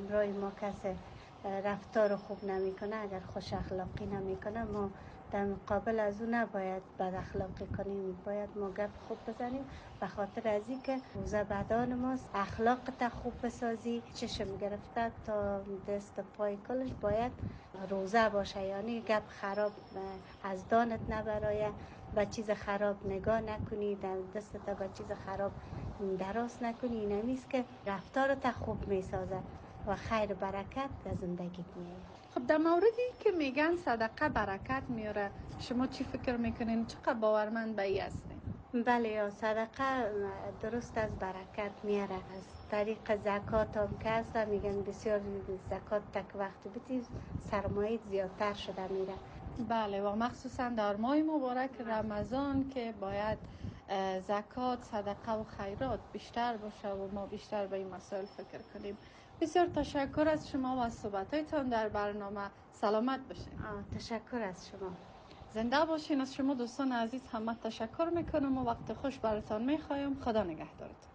همراه ما کسی رفتار خوب نمیکنه، اگر خوش اخلاقی نمیکنه، ما در مقابل از اون نباید بد اخلاقی کنیم، باید ما گپ خوب بزنیم، به خاطر از این که روزه بدان ماست. اخلاق تا خوب بسازی، چشم گرفته تا دست پای کلش باید روزه باشه، یعنی گپ خراب از دانت نبرایه، به چیز خراب نگاه نکنی، در دست تا به چیز خراب دراز نکنی. این همیست که رفتار تا خوب میسازه و خیر برکت در زندگیت میاره. خب در موردی که میگن صدقه برکت میاره، شما چی فکر میکنین؟ چقدر باورمند به این هستین؟ بله، صدقه درست از برکت میاره. از طریق زکات هم که هست، میگن بسیار زکات تک وقت بتی سرمایه زیادتر شده میره. بله، و مخصوصا در ماه مبارک رمضان که باید زکات، صدقه و خیرات بیشتر باشه و ما بیشتر به این مسائل فکر کنیم. بسیار تشکر از شما و از صحبتایتان در برنامه. سلامت باشین. تشکر از شما. زنده باشین. از شما دوستان عزیز همه تشکر میکنم و وقت خوش براتان میخوایم. خدا نگهدارتان.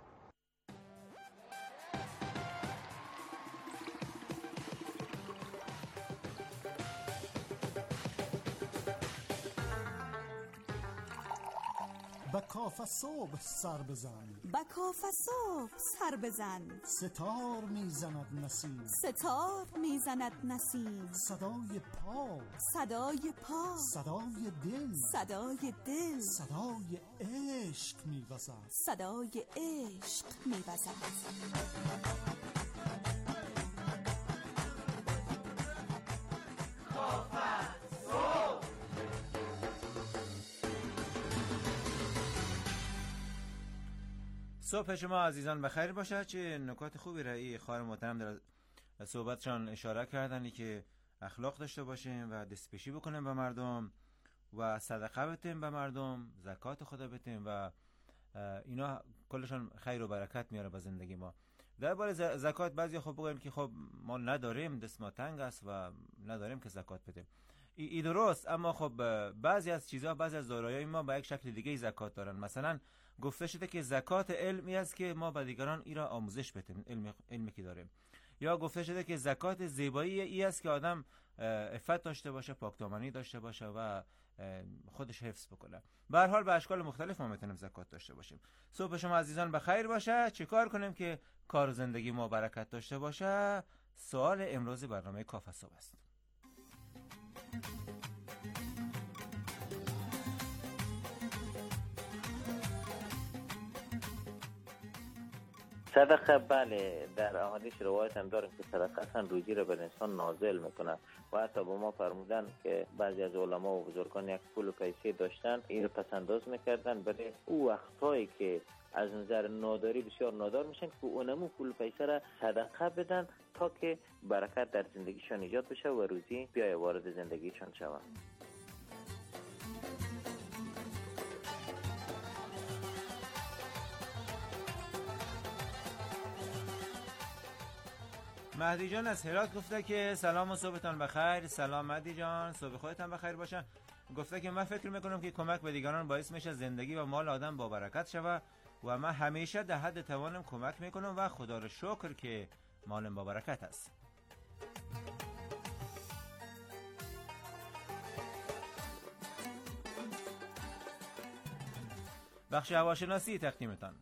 با کاف صبح سر بزن، با کاف صبح سر بزن، ستار میزند نسیم، ستار میزند نسیم، صدای پا، صدای پا، صدای دل، صدای دل، صدای عشق میوزد، صدای عشق میوزد. صبح شما عزیزان بخیر باشد. چه نکات خوبی را این خواهر محترم در صحبتشان اشاره کردنی که اخلاق داشته باشیم و دستپیشی بکنیم به مردم و صدقه بدیم به مردم، زکات خدا بدیم و اینا کلشان خیر و برکت میاره به زندگی ما. درباره زکات بعضی خب بگویم که خب ما نداریم، دست ما تنگ است و نداریم که زکات بدیم. ای درست، اما خب بعضی از چیزها، بعضی از دارایی‌های ما با یک شکل دیگه زکات دارن. مثلا گفته شده که زکات علمی است که ما به دیگران ای را آموزش بدیم، علمی که داریم. یا گفته شده که زکات زیبایی ای است که آدم عفت داشته باشه، پاکدامنی داشته باشه و خودش حفظ بکنه. به هر حال به اشکال مختلف ما میتونیم زکات داشته باشیم. صبح شما عزیزان بخیر باشه. چیکار کنیم که کار و زندگی ما برکت داشته باشه؟ سوال امروز برنامه کاف صبح است. صدقه بله، در احادیث روایت هم داریم که صدقه اصلا روزی رو به انسان نازل میکنه و حتی با ما فرمودن که بعضی از علما و بزرگان یک پول و پیسه داشتن، این رو پسنداز میکردن برای او وقتایی که از نظر ناداری بسیار نادار میشن که اونمو پول و پیسه را صدقه بدن تا که برکت در زندگیشان ایجاد بشه و روزی بیای وارد زندگیشان شود. مهدی جان از هرات گفته که سلام و صبحتان بخیر. سلام مهدی جان، صبح خودتان بخیر باشه. گفته که من فکر میکنم که کمک به دیگران باعث میشه زندگی و مال آدم با برکت شود و من همیشه در حد توانم کمک میکنم و خدا رو شکر که مالم با برکت است. بخش هواشناسی تقدیمتان.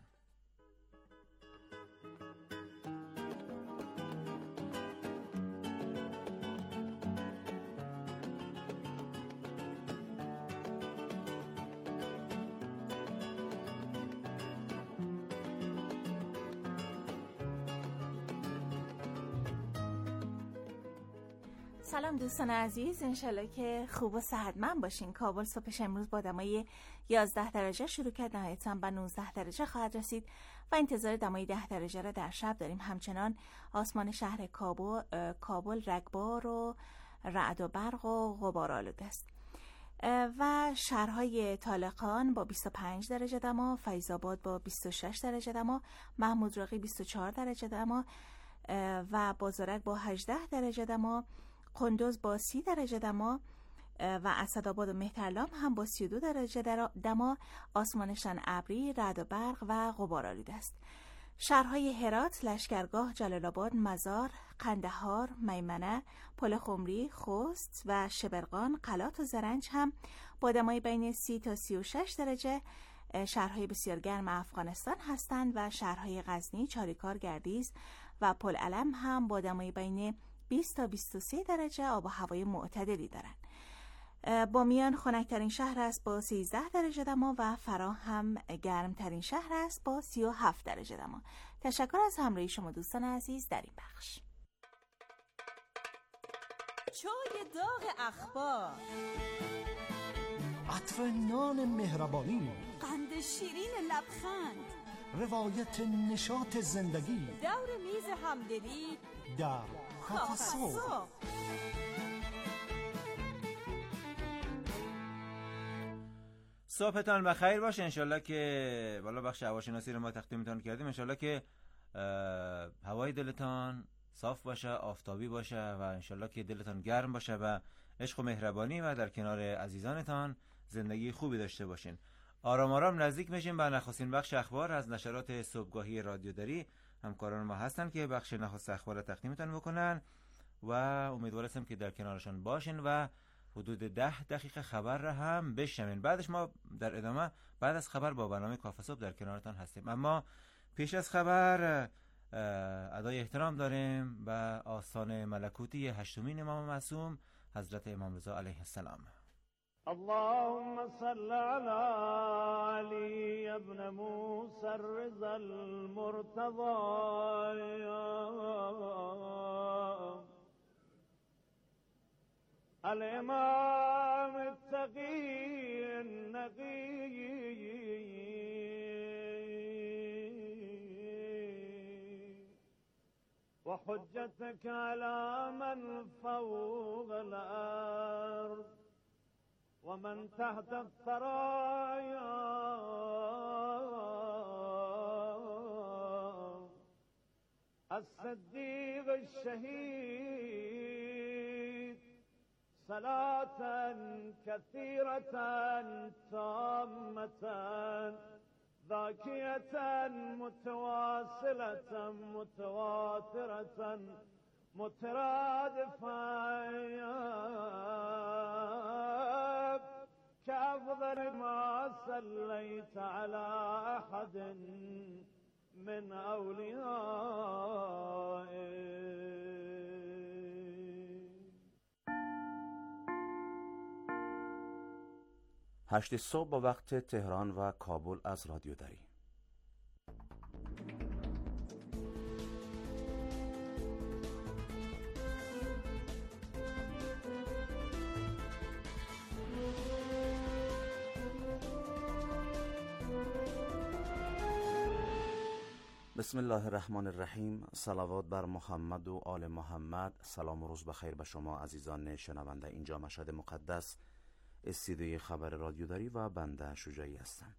سلام دوستان عزیز، انشالله که خوب و صحتمند باشین. کابل صبحش امروز با دمای 11 درجه شروع کرد، نهایتاً به 19 درجه خواهد رسید و انتظار دمای 10 درجه را در شب داریم. همچنان آسمان شهر کابل رگبار و رعد و برق و غبار آلوده است و شهرهای طالقان با 25 درجه دما، فیض‌آباد با 26 درجه دما، محمود راقی 24 درجه دما و بازارک با 18 درجه دما، قندوز با 30 درجه دما و اسدآباد و مهترلام هم با 32 درجه دما. آسمانشان ابری، رعد و برق و غبار آلوده است. شهرهای هرات، لشکرگاه، جلال آباد، مزار، قندهار، میمنه، پل خمری، خوست و شبرغان، قلات و زرنج هم با دمای بین 30 تا 36 درجه شهرهای بسیار گرم افغانستان هستند و شهرهای غزنی، چاریکار، گردیز و پل علم هم با دمای بین 20 تا 23 درجه آب و هوای معتدلی دارند. بامیان خنک‌ترین شهر است با 13 درجه دما و فرا هم گرمترین شهر است با 37 درجه دما. تشکر از همراهی شما دوستان عزیز در این بخش. چای داغ اخبار، عطر نان مهربانی، قند شیرین لبخند، روایت نشاط زندگی دور میز همدلی در کافه صبح. صبحتان بخیر باشه. انشالله که بالا بخش هواشناسی رو ما تقدیمتان کردیم. انشالله که هوای دلتان صاف باشه، آفتابی باشه و انشالله که دلتان گرم باشه و عشق و مهربانی و در کنار عزیزانتان زندگی خوبی داشته باشین. آرام آرام نزدیک میشیم به نخستین بخش اخبار از نشرات صبحگاهی رادیوداری. همکاران ما هستن که بخش نخست اخبار رو تقدیمتان بکنن و امیدوار هستم که در کنارشان باشین و حدود 10 دقیقه خبر را هم بشنوین. بعدش ما در ادامه بعد از خبر با برنامه کافه صبح در کنارتان هستیم. اما پیش از خبر ادای احترام داریم به آستان ملکوتی هشتمین امام معصوم حضرت امام رضا علیه السلام. اللهم صل على علي ابن موسى الرضا المرتضى الإمام التقي النقي وحجتك على من فوق الأرض ومن تحت الثرايا الصديق الشهيد صلاة كثيرة تامة ذاكية متواصلة متواترة مترادفة كأفضل ما صليت على أحد من أوليائك. هشت صبح با وقت تهران و کابل از رادیو داری. بسم الله الرحمن الرحیم. صلوات بر محمد و آل محمد. سلام و روز بخیر به شما عزیزان شنونده. اینجا مشهد مقدس، استودیوی خبر رادیوداری و بنده شجاعی هستم.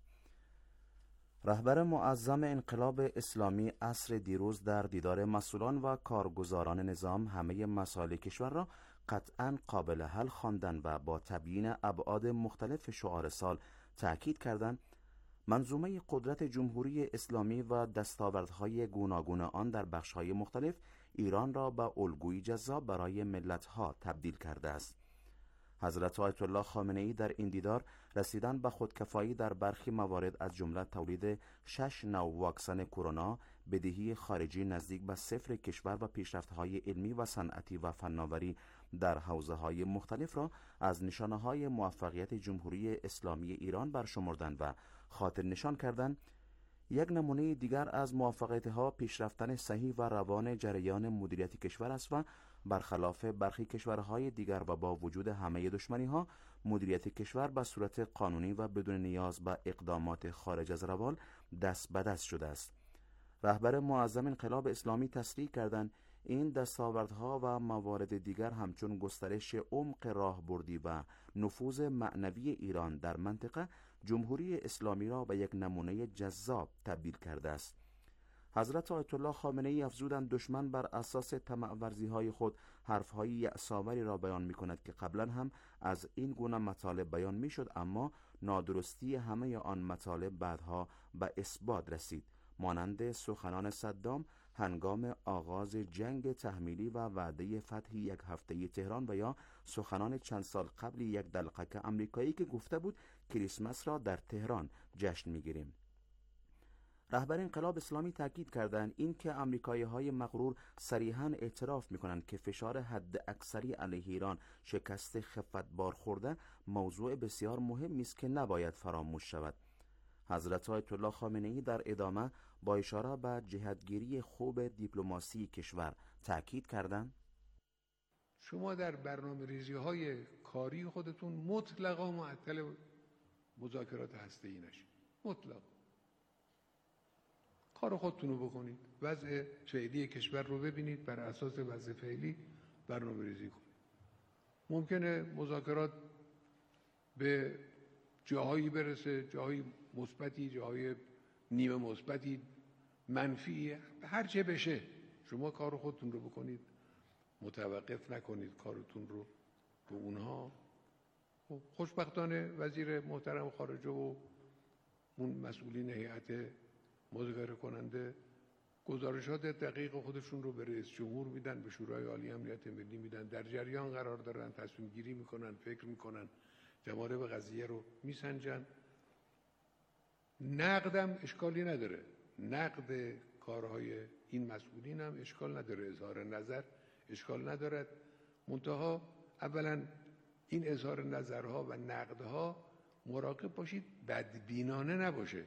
رهبر معظم انقلاب اسلامی عصر دیروز در دیدار مسئولان و کارگزاران نظام همه مسائل کشور را قطعاً قابل حل خواندند و با تبیین ابعاد مختلف شعار سال تأکید کردند منظومه قدرت جمهوری اسلامی و دستاوردهای گوناگون آن در بخش‌های مختلف ایران را به الگویی جذاب برای ملت‌ها تبدیل کرده است. حضرت آیت الله خامنه‌ای در این دیدار رسیدن به خودکفایی در برخی موارد از جمله تولید 6 نوع واکسن کرونا، بدهی خارجی نزدیک به صفر کشور و پیشرفت‌های علمی و صنعتی و فناوری در حوزه‌های مختلف را از نشانه‌های موفقیت جمهوری اسلامی ایران برشمردند و خاطر نشان کردند. یک نمونه دیگر از موفقیت‌ها پیشرفتن صحیح و روان جریان مدیریت کشور است و برخلاف برخی کشورهای دیگر و با وجود همه دشمنی‌ها مدیریت کشور به صورت قانونی و بدون نیاز به اقدامات خارج از روال دست به دست شده است. رهبر معظم انقلاب اسلامی تصریح کردند این دستاوردها و موارد دیگر همچون گسترش عمق راهبردی و نفوذ معنوی ایران در منطقه جمهوری اسلامی را به یک نمونه جذاب تبدیل کرده است. حضرت آیت الله خامنه‌ای افزودند دشمن بر اساس طمع‌ورزی‌های خود حرف‌های یأس‌آوری را بیان می‌کند که قبلا هم از این گونه مطالب بیان می‌شد، اما نادرستی همه آن مطالب بعدها به اثبات رسید. مانند سخنان صدام هنگام آغاز جنگ تحمیلی و وعده فتح یک هفته تهران و یا سخنان چند سال قبل یک دلقک امریکایی که گفته بود کریسمس را در تهران جشن می‌گیریم. رهبر انقلاب اسلامی تاکید کردند این که آمریکایی‌های مغرور صریحاً اعتراف می‌کنند که فشار حد اکثری علیه ایران شکست خفت بار خورده موضوع بسیار مهمی است که نباید فراموش شود. حضرت آیت الله خامنه‌ای در ادامه با اشاره به جهتگیری خوب دیپلماسی کشور تاکید کردند شما در برنامه‌ریزی‌های کاری خودتون مطلقاً معطل مذاکرات هسته‌ای نشید. مطلق کار خودتون رو بکنید، وضع فعلی کشور رو ببینید، بر اساس وضع فعلی برنامه‌ریزی کنید. ممکنه مذاکرات به جاهایی برسه، جاهایی مثبتی، جاهای نیمه مثبتی، منفی، هر چه بشه شما کار خودتون رو بکنید، متوقف نکنید کارتون رو به اونها. خوشبختانه وزیر محترم خارجه و اون مسئولین هیئت مذاکره کننده گزارشات دقیق خودشون رو به رئیس جمهور میدن، به شورای عالی امنیت ملی میدن، در جریان قرار دارن، تصمیم گیری میکنن، فکر میکنن، جوانب قضیه رو میسنجن. نقدم اشکالی نداره، نقد کارهای این مسئولین هم اشکال نداره، اظهار نظر اشکال ندارد، منتها اولا این اظهار نظرها و نقدها مراقب باشید بدبینانه نباشه.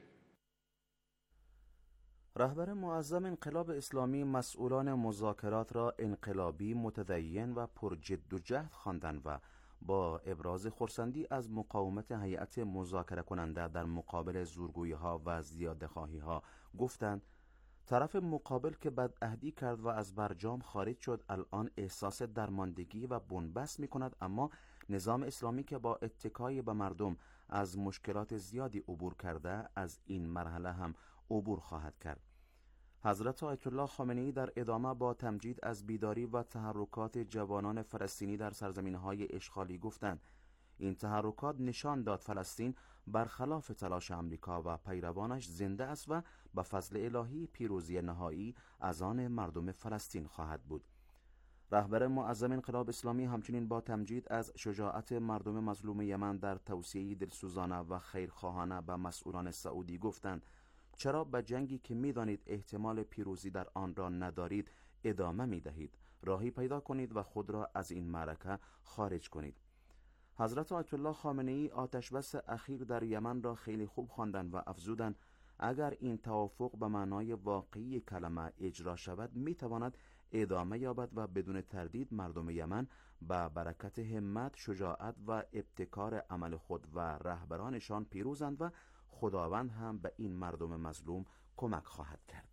رهبر معظم انقلاب اسلامی مسئولان مذاکرات را انقلابی، متدین و پرجد و جهد خواندند و با ابراز خرسندی از مقاومت هیئت مذاکره کننده در مقابل زورگویی‌ها و زیاده‌خواهی‌ها گفتند طرف مقابل که بدعهدی کرد و از برجام خارج شد الان احساس درماندگی و بنبست می‌کند، اما نظام اسلامی که با اتکای به مردم از مشکلات زیادی عبور کرده از این مرحله هم عبور خواهد کرد. حضرت آیت الله خامنه‌ای در ادامه با تمجید از بیداری و تحرکات جوانان فلسطینی در سرزمین‌های اشغالی گفتند این تحرکات نشان داد فلسطین برخلاف تلاش امریکا و پیروانش زنده است و به فضل الهی پیروزی نهایی از آن مردم فلسطین خواهد بود. رهبر معظم انقلاب اسلامی همچنین با تمجید از شجاعت مردم مظلوم یمن در توصیه دلسوزانه و خیرخواهانه به مسئولان سعودی گفتند چرا به جنگی که می‌دانید احتمال پیروزی در آن را ندارید ادامه می‌دهید؟ راهی پیدا کنید و خود را از این معرکه خارج کنید. حضرت آیت الله خامنه‌ای آتش بس اخیر در یمن را خیلی خوب خواندند و افزودند اگر این توافق به معنای واقعی کلمه اجرا شود می‌تواند ادامه یابد و بدون تردید مردم یمن با برکت همت، شجاعت و ابتکار عمل خود و رهبرانشان پیروزند و خداوند هم به این مردم مظلوم کمک خواهد کرد.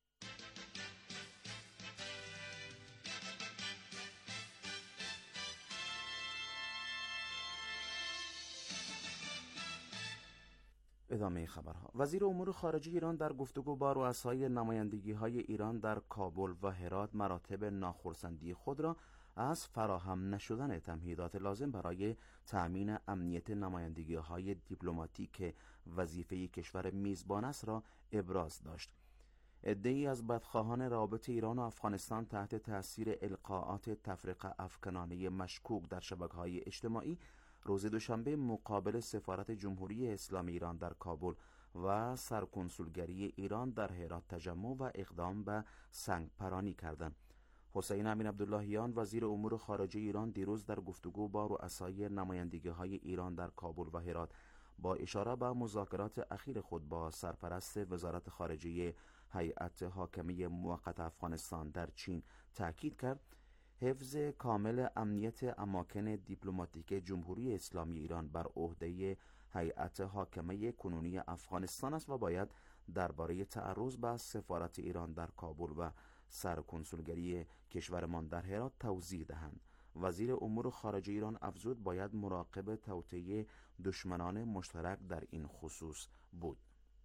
ادامه خبرها. وزیر امور خارجه ایران در گفتگو با رؤسای نمایندگی‌های ایران در کابل و هرات مراتب ناخرسندی خود را از فراهم نشدن تمهیدات لازم برای تأمین امنیت نمایندگی‌های دیپلماتیک وظیفه کشور میزبان است را ابراز داشت. عده‌ای از بدخواهان روابط ایران و افغانستان تحت تأثیر القاءات تفرقه افکنانه مشکوک در شبکه‌های اجتماعی روز دوشنبه مقابل سفارت جمهوری اسلامی ایران در کابل و سرکنسولگری ایران در هرات تجمع و اقدام به سنگپرانی کردند. حسین امین عبداللهیان وزیر امور خارجه ایران دیروز در گفتگو با رؤسای نمایندگی‌های ایران در کابل و هرات با اشاره به مذاکرات اخیر خود با سرپرست وزارت خارجه هیئت حاکمه موقت افغانستان در چین تاکید کرد حفظ کامل امنیت اماکن دیپلماتیک جمهوری اسلامی ایران بر عهده هیئت حاکمه کنونی افغانستان است و باید درباره تعرض به سفارت ایران در کابل و سرکنسولگری کشورمان در هرات توضیح دهند. وزیر امور خارجه ایران افزود باید مراقب توطئه دشمنان مشترک در این خصوص بود.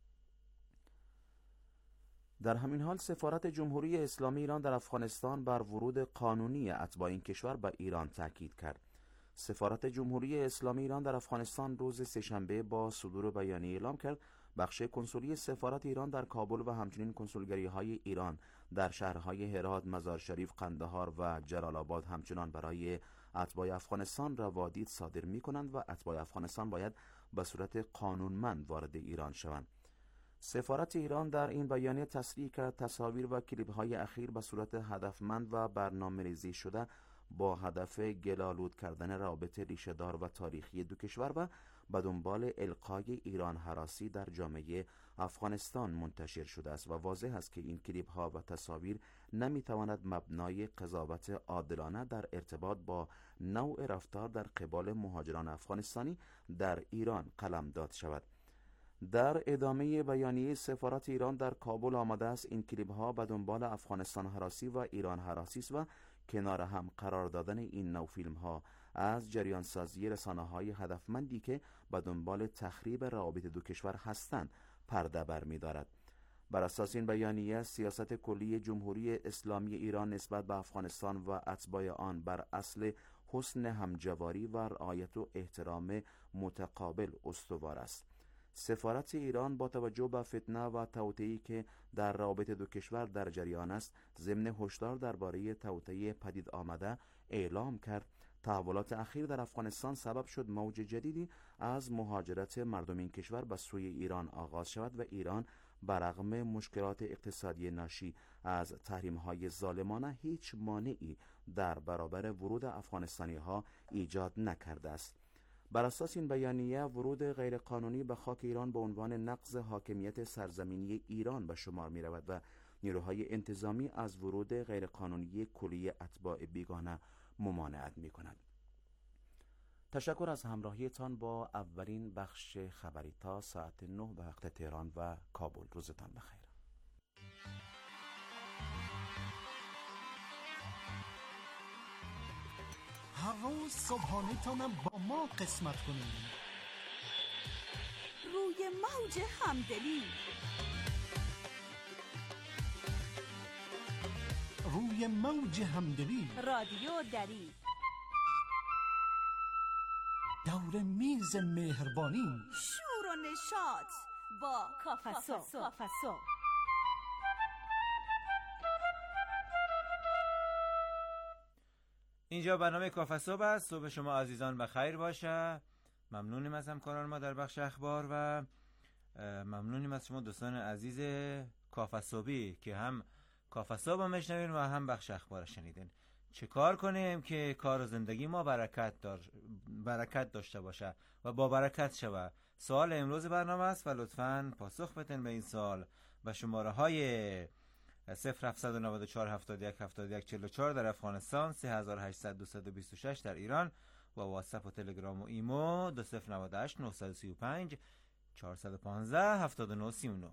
در همین حال سفارت جمهوری اسلامی ایران در افغانستان بر ورود قانونی اتباع این کشور به ایران تاکید کرد. سفارت جمهوری اسلامی ایران در افغانستان روز سه‌شنبه با صدور بیانیه اعلام کرد بخش کنسولی سفارت ایران در کابل و همچنین کنسولگری‌های ایران در شهرهای هرات، مزارشریف، قندهار و جلال آباد همچنان برای اتباع افغانستان روادید صادر می‌کنند و اتباع افغانستان باید به صورت قانونمند وارد ایران شوند. سفارت ایران در این بیانیه تصریح کرد تصاویر و کلیپ‌های اخیر به صورت هدفمند و برنامه‌ریزی شده با هدف گل‌آلود کردن روابط ریشه‌دار و تاریخی دو کشور و به دنبال القای ایران هراسی در جامعه افغانستان منتشر شده است و واضح است که این کلیپ‌ها و تصاویر نمی‌تواند مبنای قضاوت عادلانه در ارتباط با نوع رفتار در قبال مهاجران افغانستانی در ایران قلمداد شود. در ادامه بیانیه سفارت ایران در کابل آمده است این کلیپ‌ها به دنبال افغانستان هراسی و ایران هراسی است و کنار هم قرار دادن این نوع فیلم‌ها از جریان سازی رسانه‌های هدفمندی که به دنبال تخریب روابط دو کشور هستند پرده برمی‌دارد. بر اساس این بیانیه سیاست کلی جمهوری اسلامی ایران نسبت به افغانستان و اتباع آن بر اصل حسن همجواری و رعایت و احترام متقابل استوار است. سفارت ایران با توجه به فتنه و توطئه‌ای که در روابط دو کشور در جریان است ضمن هشدار درباره توطئه پدید آمده اعلام کرد تحولات اخیر در افغانستان سبب شد موج جدیدی از مهاجرت مردم این کشور به سوی ایران آغاز شود و ایران برغم مشکلات اقتصادی ناشی از تحریم‌های ظالمانه هیچ مانعی در برابر ورود افغانستانی‌ها ایجاد نکرده است. بر اساس این بیانیه ورود غیرقانونی به خاک ایران به عنوان نقض حاکمیت سرزمینی ایران به شمار می رود و نیروهای انتظامی از ورود غیرقانونی کلی اتباع بیگانه ممانعت می کند. تشکر از همراهیتان با اولین بخش خبری تا ساعت 9 به وقت تهران و کابل. روزتان بخیر. هر روز صبحانه تانم با ما قسمت کنیم. روی موج همدلی، روی موج همدلی، رادیو دری، دور میز مهربانی، شور و نشاط با کافسو. اینجا برنامه کافه صبح است. صبح شما عزیزان بخیر باشه. ممنونیم از همکاران ما در بخش اخبار و ممنونیم از شما دوستان عزیز کافه صبحی که هم کافه صبح میشنوین و هم بخش اخبار شنیدین. چه کار کنیم که کار و زندگی ما برکت داشته باشه و با برکت شود؟ سوال امروز برنامه است و لطفاً پاسخ بدین به این سوال به شماره های 0794 71 71 44 در افغانستان، 3800 در ایران و واتساپ و تلگرام و ایمو 2098 935 415 79 39.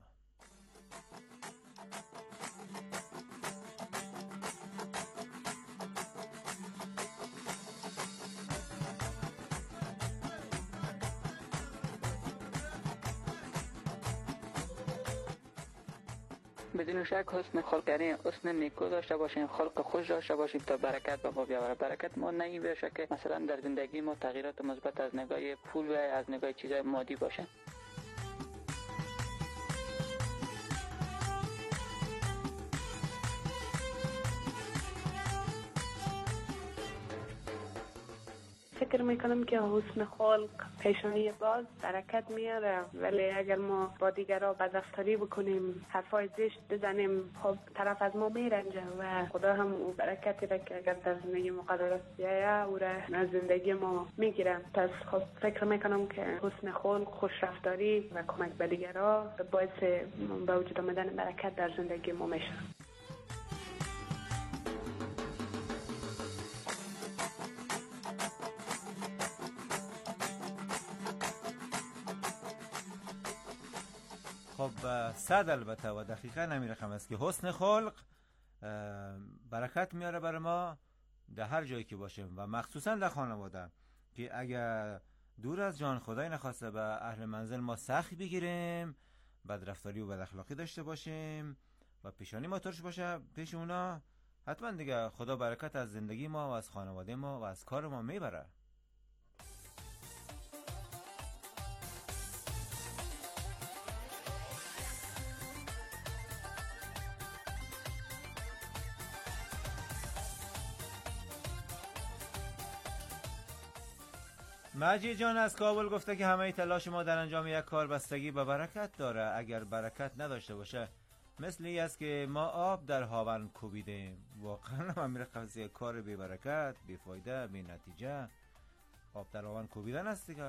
بدون شک حسن خلق، یعنی حسن نیکو داشته باشیم، خلق خوش داشته باشیم تا برکت به ما بیاوره. برکت ما نه باشه که مثلا در زندگی ما تغییرات مثبت از نگاه پول و از نگاه چیزای مادی باشه. فکر میکنم که حسن خلق پیشانی باز برکت میاره، ولی اگر ما با دیگرها بدرفتاری بکنیم، حرفای زشت بزنیم، خب طرف از ما میرنجه و خدا هم برکتی را که اگر در زندگی ما قرار است بیایه او را از زندگی ما میگیره. پس خب فکر میکنم که حسن خلق، خوشرفتاری و کمک به دیگرها باعث به وجود آمدن برکت در زندگی ما میشه. خب 100 البته و دقیقا همین رقم است که حسن خلق برکت میاره برای ما در هر جایی که باشیم و مخصوصا در خانواده، که اگر دور از جان خدای نخواسته به اهل منزل ما سخت بگیریم، بدرفتاری و بد اخلاقی داشته باشیم و پیشانی ما ترش باشه پیش اونا، حتما دیگه خدا برکت از زندگی ما و از خانواده ما و از کار ما میبره. مجید جان از کابل گفته که همه تلاش ما در انجام یک کار بستگی به برکت داره. اگر برکت نداشته باشه مثل این است که ما آب در هاون کوبیدیم. واقعا من میره قضیه کار بی برکت، بی فایده، بی نتیجه. آب در هاون کوبیدن است دیگه.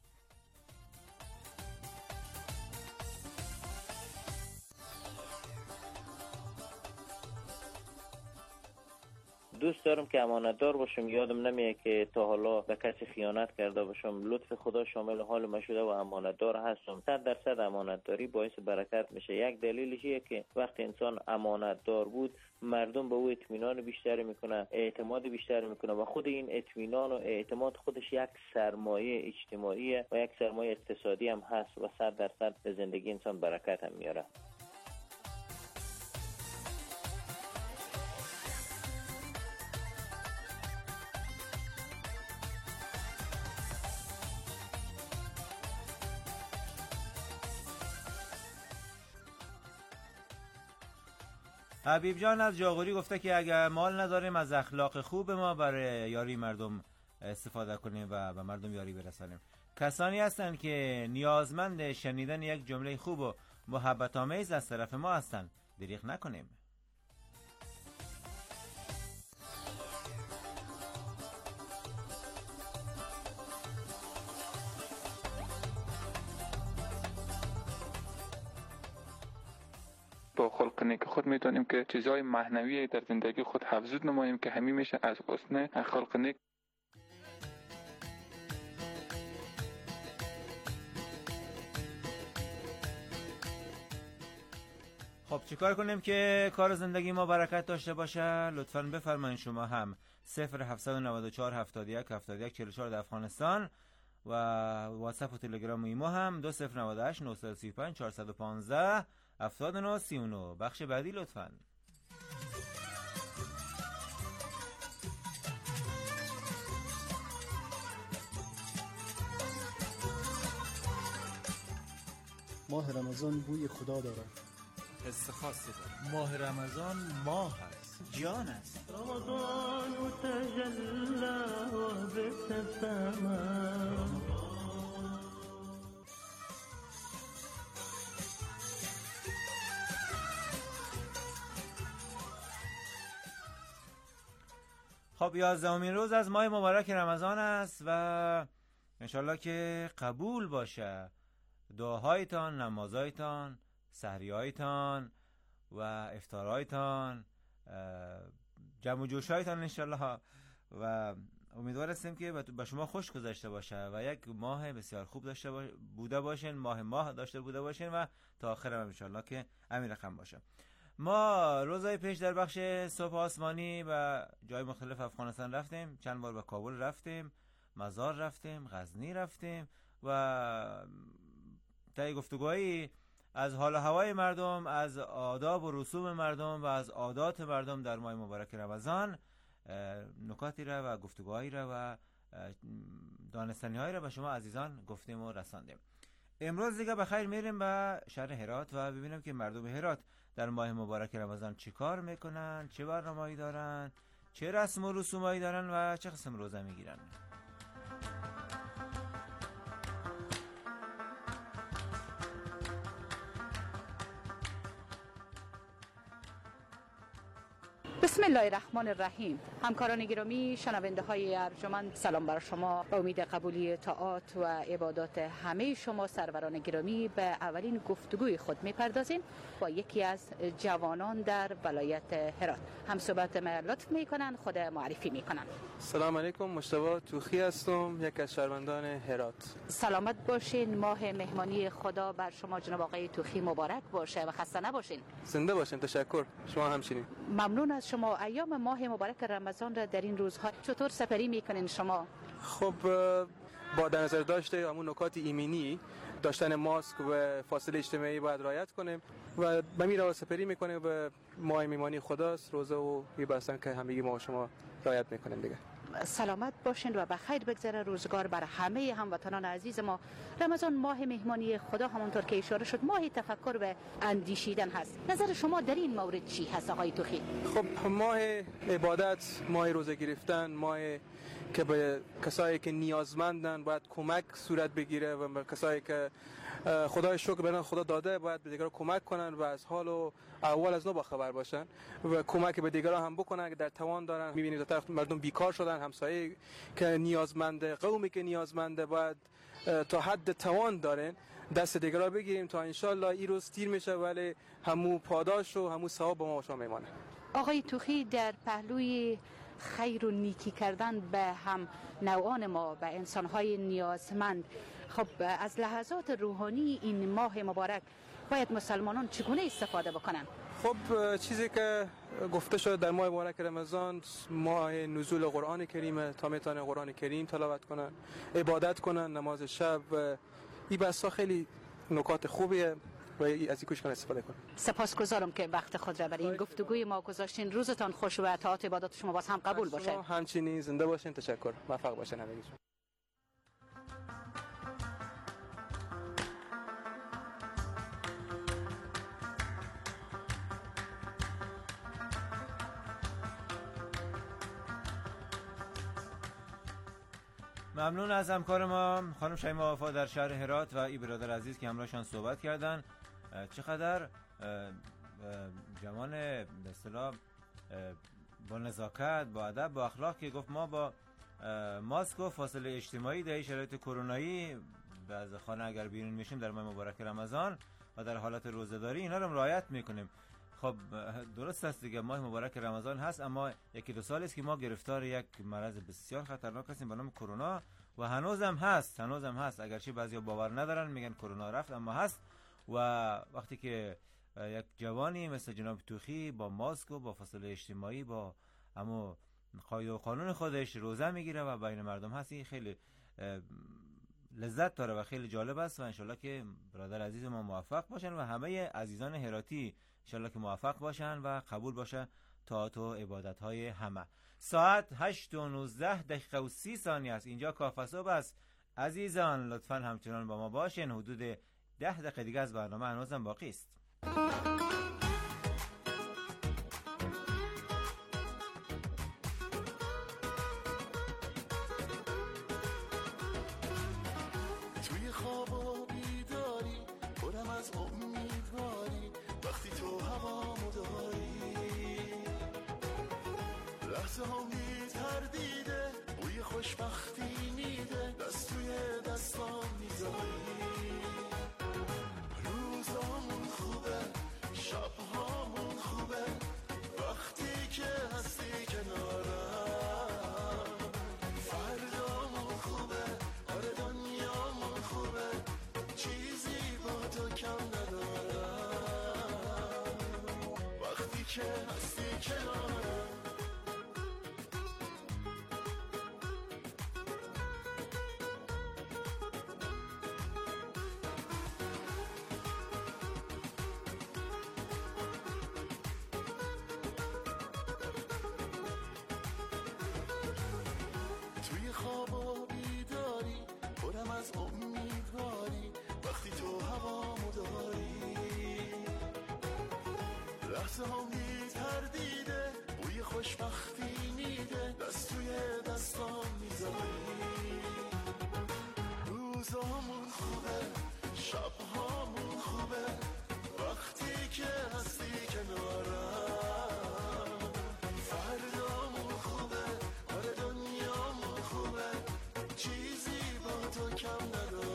دوست دارم که امانتدار باشم. یادم نمیاد که تا حالا به کسی خیانت کرده باشم. لطف خدا شامل حال ما شده و امانتدار هستم. 100% امانتداری باعث برکت میشه. یک دلیلش اینه که وقتی انسان امانتدار بود مردم به او اطمینان بیشتری میکنه، اعتماد بیشتری میکنه و خود این اطمینان و اعتماد خودش یک سرمایه اجتماعی و یک سرمایه اقتصادی هم هست و 100% به زندگی انسان برکت هم میاره. حبیب جان از جاغوری گفته که اگر مال نداریم از اخلاق خوب ما برای یاری مردم استفاده کنیم و به مردم یاری برسانیم. کسانی هستند که نیازمند شنیدن یک جمله خوب و محبت آمیز از طرف ما هستند. دریغ نکنیم. با خلق نیک خود میتونیم که چیزهای معنوی در زندگی خود حفظ نماییم که همین میشه از حسن خلق نیک. خب چیکار کنیم که کار زندگی ما برکت داشته باشه؟ لطفاً بفرمایید شما هم 0794 71 71 44 در افغانستان و واتساپ و تلگرام و ایمو هم 2098 935 415 79 39. بخش بعدی لطفاً. ماه رمضان بوی خدا داره، حس خاصی داره. ماه رمضان ماه هست، جان است. رمضان تجلى وبتسامى. خب 11مین روز از ماه مبارک رمضان است و انشالله که قبول باشه دعاهایتان، نمازهایتان، سحریهایتان و افطارهایتان، جمع و جوشهایتان انشالله و امیدوار هستیم که به شما خوش گذشته باشه و یک ماه بسیار خوب داشته بوده باشین، ماه داشته بوده باشین و تا آخر هم انشالله که همین رقم باشه. ما روزهای پیش در بخش صبح آسمانی و جای مختلف افغانستان رفتیم، چند بار به کابل رفتیم، مزار رفتیم، غزنی رفتیم و طی گفتگوهایی از حال و هوای مردم، از آداب و رسوم مردم و از عادات مردم در ماه مبارک رمضان نکاتی را و گفتگوهایی را و دانستنی‌هایی را به شما عزیزان گفتیم و رساندیم. امروز دیگه بخیر میریم به شهر هرات و ببینیم که مردم هرات در ماه مبارک رمضان چی کار میکنن، چه برنامه‌ای دارن، چه رسم و رسومایی دارن و چه قسم روزه میگیرن. بسم الله الرحمن الرحیم. همکاران گرامی، شنونده های ارجمند، سلام بر شما. با امید قبولی طاعات و عبادات همه شما سروران گرامی به اولین گفتگوی خود میپردازیم با یکی از جوانان در ولایت هرات. هم صحبت ما لطف میکنن، خود معرفی میکنن. سلام علیکم، مصطفی توخی هستم، یک از شهروندان هرات. سلامت باشین. ماه مهمانی خدا بر شما جناب آقای توخی مبارک باشه و خسته نباشین. زنده باشین. تشکر. شما همچنین. ممنون از شما. ایام ماه مبارک رمضان را در این روزها چطور سپری میکنین شما؟ خب با در نظر داشته همون نکات ایمنی، داشتن ماسک و فاصله اجتماعی باید رعایت کنیم و به می رو سپری میکنیم و ماه مهمانی خداست، روزه و میبرسن که همگی ما و شما رعایت میکنیم دیگه. سلامت باشین و بخیر بگذره روزگار بر همه هموطنان عزیز ما. رمضان ماه مهمانی خدا، همونطور که اشاره شد ماه تفکر و اندیشیدن هست. نظر شما در این مورد چی هست آقای توخی؟ خب ماه عبادت، ماه روزه گرفتن، ماه که به کسایی که نیازمندن باید کمک صورت بگیره و به کسایی که خدای شکر به خدا داده باید به دیگران کمک کنن و از حال و اول از نو با خبر باشن و کمک به دیگران هم بکنن که در توان دارن. می‌بینید در طرف مردم بیکار شدن، همسایه که نیازمنده، قومی که نیازمنده باید تا حد توان دارن دست دیگران بگیریم تا انشالله این روز تیر میشه ولی همو پاداش و همو ثواب با ما شما میمانه. آقای توخی، در پهلوی خیر و نیکی کردن به هم نوعان ما، به انسان‌های نیازمند، خب از لحظات روحانی این ماه مبارک باید مسلمانان چگونه استفاده بکنن؟ خب چیزی که گفته شده در ماه مبارک رمضان ماه نزول قرآن کریمه، تا میتونه قرآن کریم تلاوت کنن، عبادت کنن، نماز شب، این بسا خیلی نکات خوبیه و از این کوشش کنن استفاده کنن. سپاسگزارم که وقت خود را برای این گفتگوی ما گذاشتین. روزتان خوش و طاعت عبادات شما باز هم قبول باشه. همچنین زنده باشین. تشکر. موفق باشین همگی. ممنون از همکار ما خانم شیما وفا در شهر هرات و ای برادر عزیز که همراهشان صحبت کردن. چقدر جوان به اصطلاح با نزاکت، با ادب، با اخلاق که گفت ما با ماسک و فاصله اجتماعی در شرایط کرونایی از خانه اگر بیرون میشیم در ماه مبارک رمضان و در حالت روزه‌داری اینا رو رعایت میکنیم. خب درست است دیگه، ماه مبارک رمضان هست اما یکی دو سال است که ما گرفتار یک مرض بسیار خطرناک هستیم به نام کرونا و هنوزم هست اگرچه بعضیا باور ندارن میگن کرونا رفت اما هست. و وقتی که یک جوانی مثل جناب توخی با ماسک و با فاصله اجتماعی با اما قاعده و قانون خودش روزه میگیره و بین مردم هست، خیلی لذت داره و خیلی جالب است و انشالله که برادر عزیز ما موفق باشن و همه عزیزان هراتی انشالله که موفق باشن و قبول باشه طاعت و عبادت های همه. ساعت 8:19 و 30 ثانیه است. اینجا کافه صبح است. عزیزان لطفاً همچنان با ما باشین. حدود 10 دقیقه دیگه از برنامه هنوزم باقی است. توی خواب و بیداری پرم از امیدواری وقتی تو هوامو داری لحظه ها میتردیده بوی خوشبختی میده دست توی دستام میذاری روزامون خوبه شبهامون خوبه وقتی که هستی کنارم فردامون خوبه آره دنیامون خوبه چیزی با تو کم ندارم وقتی که هستی کنارم توی خواب و بیداری پرم از امیدواری وقتی تو هوامو داری لحظه ها میتردیده بوی خوشبختی میده دست توی دستام میذاری روزامون خوبه شبهامون خوبه وقتی که هستی کنارم فردامون خوبه آره دنیامون خوبه چیزی با تو کم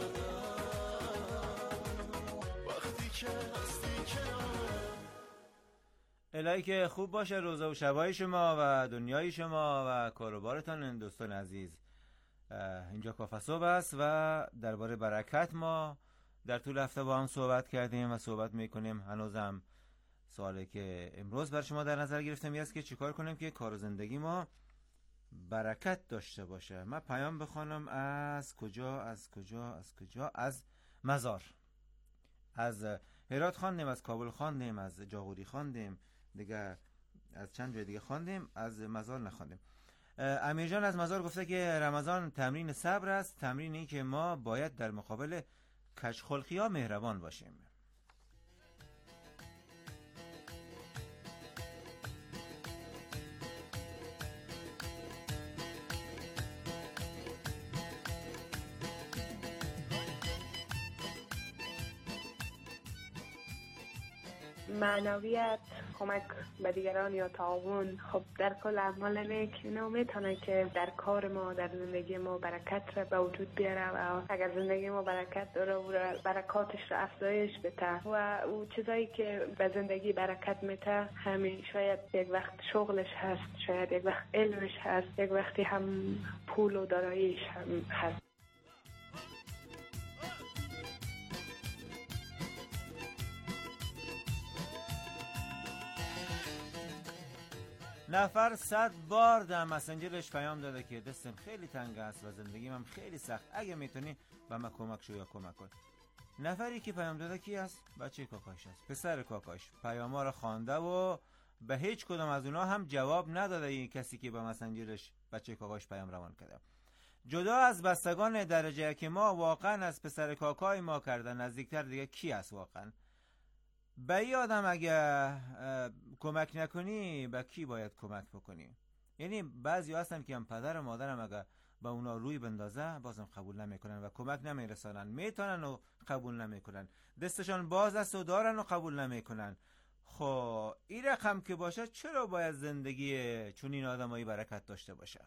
ندارم وقتی که هستی کنارم. الهی که خوب باشه روزه و شبای شما و دنیای شما و کاروبارتان دوستان عزیز. اینجا کافه صبح است و درباره برکت ما در طول هفته با هم صحبت کردیم و صحبت میکنیم. هنوزم سوالی که امروز بر شما در نظر گرفتم است که چیکار کنیم که کار و زندگی ما برکت داشته باشه. من پیام بخوانم از کجا از مزار، از هرات خواندیم، از کابل خواندیم، از جاغوری خواندیم، دیگه از چند جای دیگه خواندیم، از مزار نخواندیم. امیر جان از مزار گفته که رمضان تمرین صبر است، تمرینی که ما باید در مقابل کژخلقی ها مهربان باشیم. معنویت، کمک به دیگران یا تعاون، خب در کل اعمال نیک اینا میتونه که در کار ما، در زندگی ما برکت را به وجود بیاره و اگر زندگی ما برکت داره و برکاتش را افزایش بده و او چیزایی که به زندگی برکت میده همین شاید یک وقت شغلش هست، شاید یک وقت علمش هست، یک وقتی هم پول و داراییش هم هست. نفر 100 بار در مسنجرش پیام داده که دستم خیلی تنگ است و زندگیم هم خیلی سخت، اگه میتونی به من کمک شو یا کمک کن. نفری که پیام داده کی است؟ بچه کاکاش است، پسر کاکاش. پیاما رو خوانده و به هیچ کدام از اونا هم جواب نداده این کسی که به مسنجرش بچه کاکاش پیام روان کرده. جدا از بستگان درجه که ما واقعا از پسر کاکای ما کردن نزدیکتر دیگه کی است واقعا؟ به این آدم اگه کمک نکنی به کی باید کمک بکنی؟ یعنی بعضی هستن که هم پدر و مادرم اگه به اونا روی بندازه بازم قبول نمیکنن و کمک نمیرسانن، میتونن و قبول نمیکنن، دستشان باز است و دارن و قبول نمیکنن. خب این رقم که باشه چرا باید زندگی چون این آدمایی برکت داشته باشه؟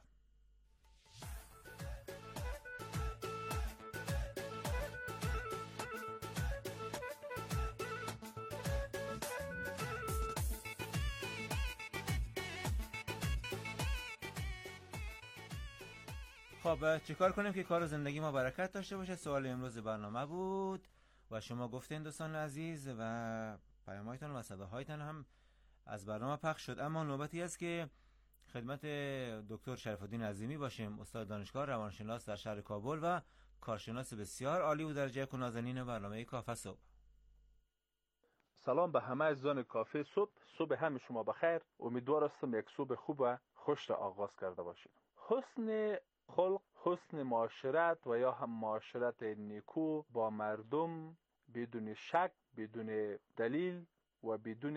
خب چیکار کنیم که کار و زندگی ما برکت داشته باشه؟ سوال امروز برنامه بود و شما گفتین دوستان عزیز و پیام‌هایتان و صداهایتان هم از برنامه پخش شد. اما نوبتی است که خدمت دکتر شریف الدین عظیمی باشیم، استاد دانشگاه، روانشناس در شهر کابل و کارشناس بسیار عالی و درجه یک و نازنین برنامه کافه صبح. سلام به همه عزیزان کافه صبح. صبح همه شما بخیر. امیدوار هستم یک صبح خوب و خوش را آغاز کرده باشید. حسن خلق، حسن معاشرت و یا هم معاشرت نیکو با مردم بدون شک، بدون دلیل و بدون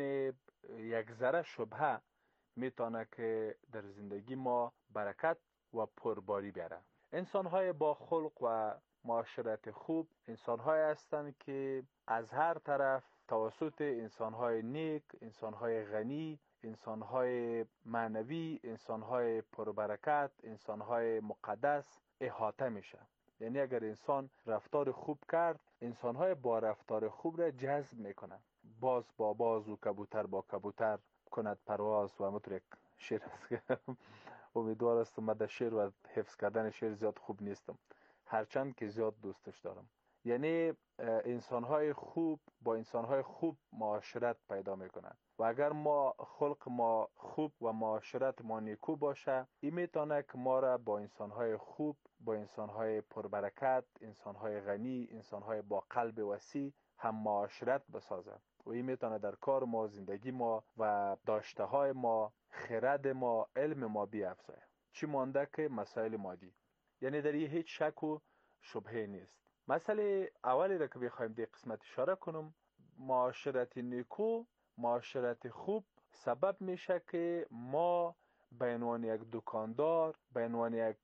یک ذره شبهه میتونه که در زندگی ما برکت و پرباری بیاره. انسان‌های با خلق و معاشرت خوب انسان‌های هستند که از هر طرف توسط انسان‌های نیک، انسان‌های غنی، انسان‌های معنوی، انسان‌های پربرکت، انسان‌های مقدس احاطه میشه. یعنی اگر انسان رفتار خوب کرد، انسان‌های با رفتار خوب را جذب میکنه. باز با باز و کبوتر با کبوتر کند پرواز و همونطور یک شعر است که امیدوار هستم. من در شعر و حفظ کردن شعر زیاد خوب نیستم، هرچند که زیاد دوستش دارم. یعنی انسان‌های خوب با انسان‌های خوب معاشرت پیدا میکنند و اگر ما خلق ما خوب و معاشرت ما نیکو باشه، این میتونه که ما را با انسان‌های خوب، با انسان‌های پربرکت، انسان‌های غنی، انسان‌های با قلب وسیع هم معاشرت بسازه و این میتونه در کار ما، زندگی ما و داشته‌های ما، خرد ما، علم ما بیافزاید. چی مانده که مسائل مادی. یعنی در این هیچ شک و شبهه نیست. مسئله اولی را که بخوایم در قسمت اشاره کنم، معاشرت نیکو، معاشرت خوب سبب میشه که ما به عنوان یک دکاندار، به عنوان یک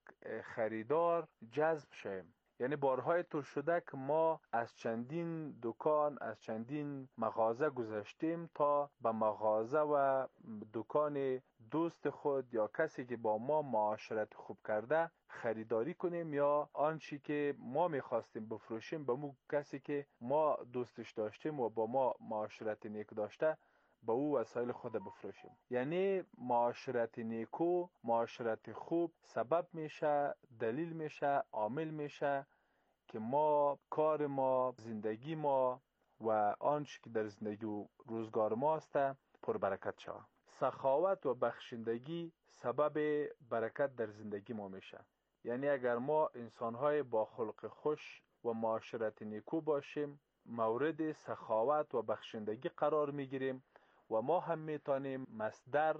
خریدار جذب شیم. یعنی بارهای طور شده که ما از چندین دکان، از چندین مغازه گذشتیم تا به مغازه و دکان دوست خود یا کسی که با ما معاشرت خوب کرده خریداری کنیم یا آنچه که ما میخواستیم بفروشیم به مو کسی که ما دوستش داشتیم و با ما معاشرت نیک داشته به او وسایل خود بفروشیم. یعنی معاشرت نیکو، معاشرت خوب سبب میشه، دلیل میشه، عامل میشه که ما کار ما، زندگی ما و آنچه که در زندگی و روزگار ما است پربرکت شود. سخاوت و بخشندگی سبب برکت در زندگی ما میشه. یعنی اگر ما انسان‌های با خلق خوش و معاشرت نیکو باشیم، مورد سخاوت و بخشندگی قرار میگیریم و ما هم میتونیم مصدر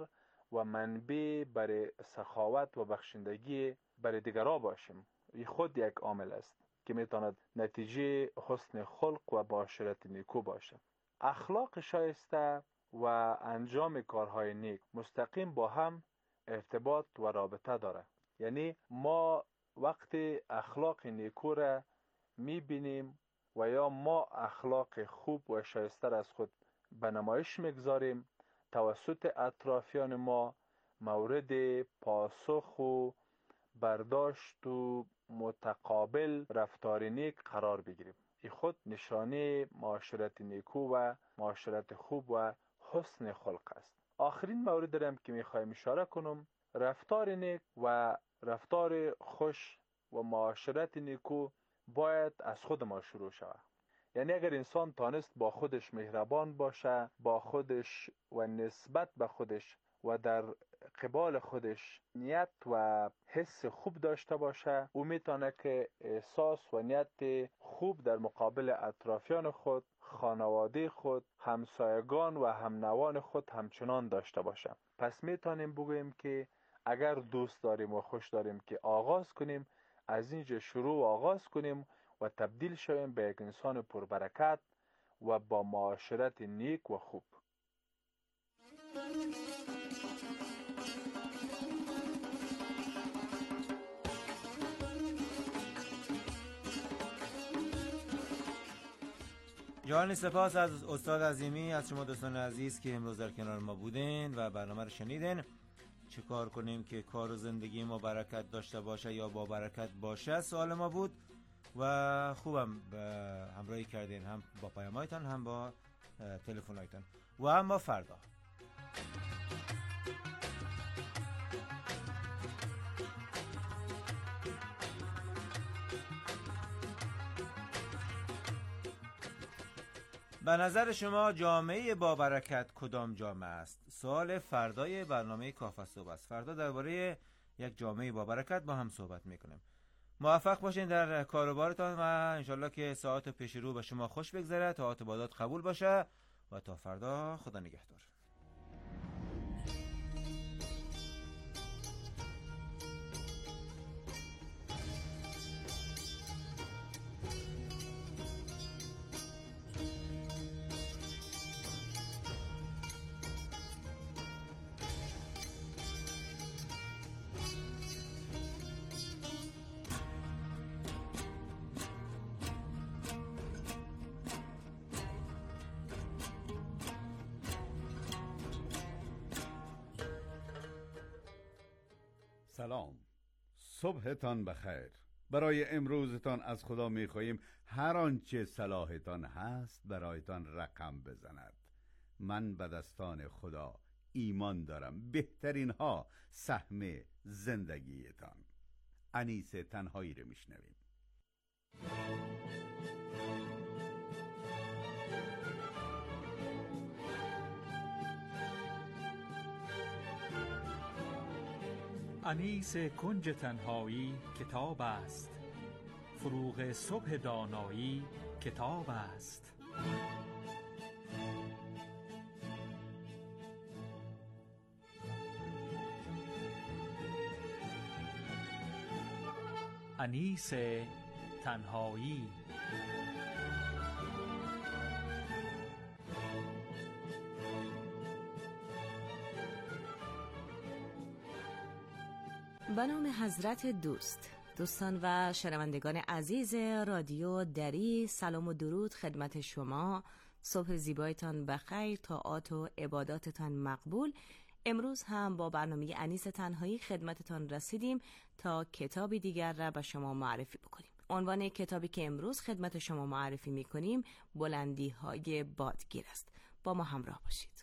و منبع برای سخاوت و بخشندگی برای دیگران باشیم. این خود یک عامل است که میتواند نتیجه حسن خلق و معاشرت نیکو باشد. اخلاق شایسته و انجام کارهای نیک مستقیم با هم ارتباط و رابطه داره. یعنی ما وقتی اخلاق نیکو را میبینیم و یا ما اخلاق خوب و شایسته را از خود به نمایش میگذاریم، توسط اطرافیان ما مورد پاسخ و برداشت و متقابل رفتار نیک قرار بگیریم. این خود نشانه معاشرت نیکو و معاشرت خوب و حسن خلق است. آخرین مورد را که میخوایم اشاره کنم، رفتار نیک و رفتار خوش و معاشرت نیکو باید از خود ما شروع شود. یعنی اگر انسان تانست با خودش مهربان باشه، با خودش و نسبت به خودش و در قبال خودش نیت و حس خوب داشته باشه، او میتونه که احساس و نیت خوب در مقابل اطرافیان خود، خانواده خود، همسایگان و همنوان خود همچنان داشته باشه. پس میتونیم بگوییم که اگر دوست داریم و خوش داریم که آغاز کنیم، از اینجا شروع و آغاز کنیم و تبدیل شویم به یک انسان پربرکت و با معاشرت نیک و خوب. جهانی سپاس از استاد عظیمی، از شما دوستان عزیز که امروز در کنار ما بودین و برنامه رو شنیدین. چه کار کنیم که کار و زندگی ما برکت داشته باشه یا با برکت باشه سوال ما بود و خوبم همراهی کردین، هم با پیام‌هایتان، هم با تلفن‌هایتان و هم با فردا. به نظر شما جامعه با برکت کدام جامعه است؟ سوال فردای برنامه کافه صبح است. فردا درباره یک جامعه با برکت با هم صحبت میکنیم. موفق باشین در کاروبارتان و انشالله که ساعت پیش رو به شما خوش بگذره، طاعات عبادات قبول باشه و تا فردا خدا نگهدار. سلام، صبحتان بخیر. برای امروزتان از خدا می‌خواهیم هر آنچه صلاحتان هست برایتان رقم بزند. من به دستان خدا ایمان دارم، بهترین ها سهم زندگیتان. انیس تنهایی رو میشنویم. انیس کنج تنهایی کتاب است، فروغ صبح دانایی کتاب است. انیس تنهایی. به نام حضرت دوستان و شنوندگان عزیز رادیو دری، سلام و درود خدمت شما. صبح زیبایتان بخیر، طاعات و عباداتتان مقبول. امروز هم با برنامه انیس تنهایی خدمتتان رسیدیم تا کتابی دیگر را به شما معرفی بکنیم. عنوان کتابی که امروز خدمت شما معرفی میکنیم بلندی های بادگیر است. با ما همراه باشید.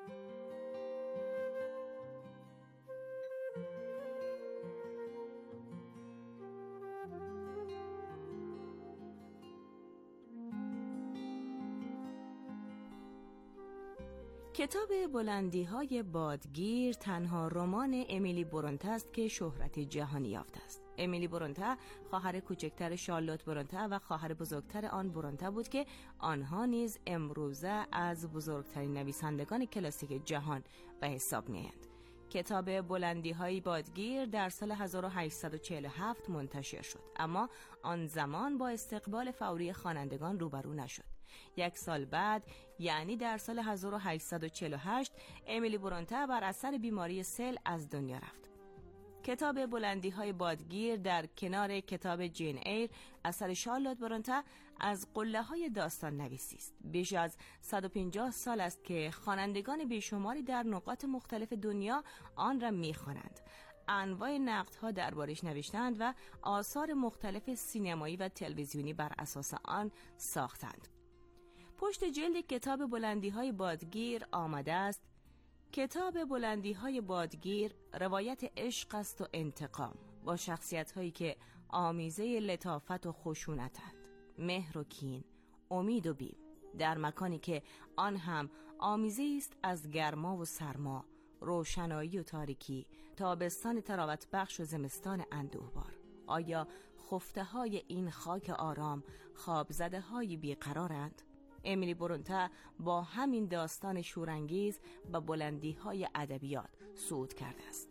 کتاب بلندی های بادگیر تنها رمان امیلی برونته است که شهرت جهانی یافته است. امیلی برونته خواهر کوچکتر شارلوت برونته و خواهر بزرگتر آن برونته بود که آنها نیز امروزه از بزرگترین نویسندگان کلاسیک جهان به حساب می‌آیند. کتاب بلندی‌های بادگیر در سال 1847 منتشر شد، اما آن زمان با استقبال فوری خوانندگان روبرو نشد. 1 سال بعد، یعنی در سال 1848، امیلی برونته بر اثر بیماری سل از دنیا رفت. کتاب بلندی‌های بادگیر در کنار کتاب جین ایر اثر شارلوت برونته از قله‌های داستان نویسی است. بیش از 150 سال است که خوانندگان بیشماری در نقاط مختلف دنیا آن را می‌خوانند. انواع نقدها دربارش نوشتند و آثار مختلف سینمایی و تلویزیونی بر اساس آن ساختند. پشت جلد کتاب بلندی‌های بادگیر آمده است: کتاب بلندی‌های بادگیر روایت عشق است و انتقام، با شخصیت‌هایی که آمیزه لطافت و خشونتند، مهر و کین، امید و بیم، در مکانی که آن هم آمیزه است از گرما و سرما، روشنایی و تاریکی، تابستان تراوت بخش و زمستان اندوهبار. آیا خفته‌های این خاک آرام خوابزده‌های بیقرارند؟ امیلی برونته با همین داستان شورانگیز به بلندی‌های ادبیات صعود کرده است.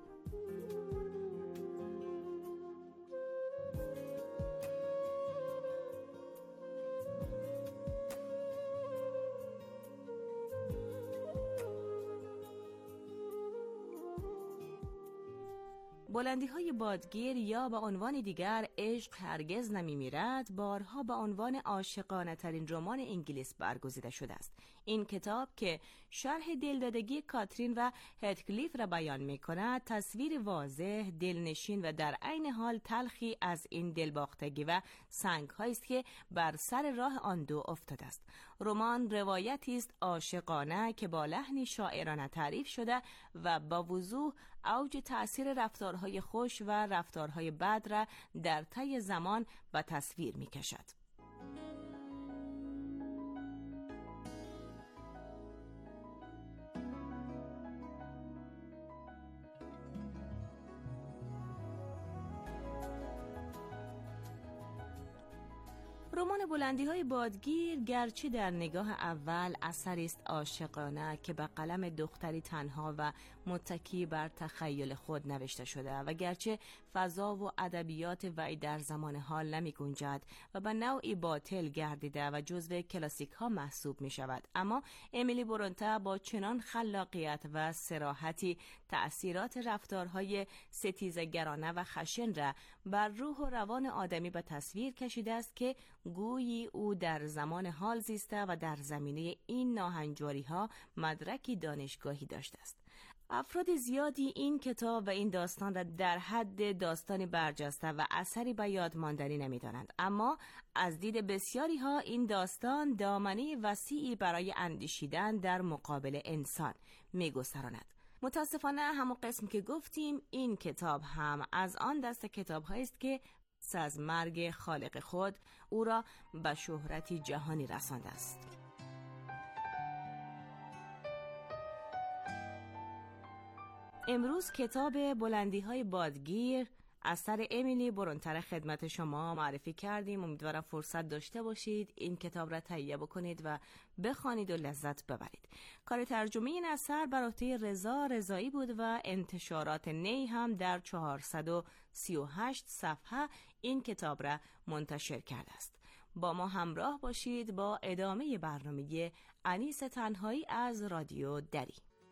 بلندی‌های بادگیر یا به عنوان دیگر عشق هرگز نمی‌میرد، بارها به عنوان عاشقانه‌ترین رمان انگلیس برگزیده شده است. این کتاب که شرح دلدادگی کاترین و هتکلیف را بیان می‌کند، تصویر واضح، دلنشین و در عین حال تلخی از این دلباختگی و سنگ‌هایی است که بر سر راه آن دو افتاده است. رمان روایتی است عاشقانه که با لحنی شاعرانه تعریف شده و با وضوح اوج تأثیر رفتارهای خوش و رفتارهای بد را در طی زمان به تصویر می کشد. رمان بلندی‌های بادگیر گرچه در نگاه اول اثری است عاشقانه که به قلم دختری تنها و متکی بر تخیل خود نوشته شده و گرچه فضا و ادبیات وی در زمان حال نمی گنجد و به نوعی باطل گردیده و جزو کلاسیک ها محسوب می شود، اما امیلی برونته با چنان خلاقیت و صراحتی تأثیرات رفتارهای ستیزگرانه و خشن را بر روح و روان آدمی به تصویر کشیده است که گویی او در زمان حال زیسته و در زمینه این ناهنجاری ها مدرکی دانشگاهی داشته است. افراد زیادی این کتاب و این داستان را در حد داستانی برجسته و اثری به یاد ماندنی نمی‌دانند، اما از دید بسیاری ها این داستان دامنه وسیعی برای اندیشیدن در مقابل انسان می‌گستراند. متاسفانه همون قسم که گفتیم، این کتاب هم از آن دست کتاب‌هایی است که از مرگ خالق خود او را به شهرتی جهانی رسانده است. امروز کتاب بلندی‌های بادگیر اثر امیلی برونته خدمت شما معرفی کردیم. امیدوارم فرصت داشته باشید این کتاب را تهیه بکنید و بخوانید و لذت ببرید. کار ترجمه این اثر بر عهده رضا رضایی بود و انتشارات نی هم در 438 صفحه این کتاب را منتشر کرده است. با ما همراه باشید با ادامه برنامه انیس تنهایی از رادیو دری.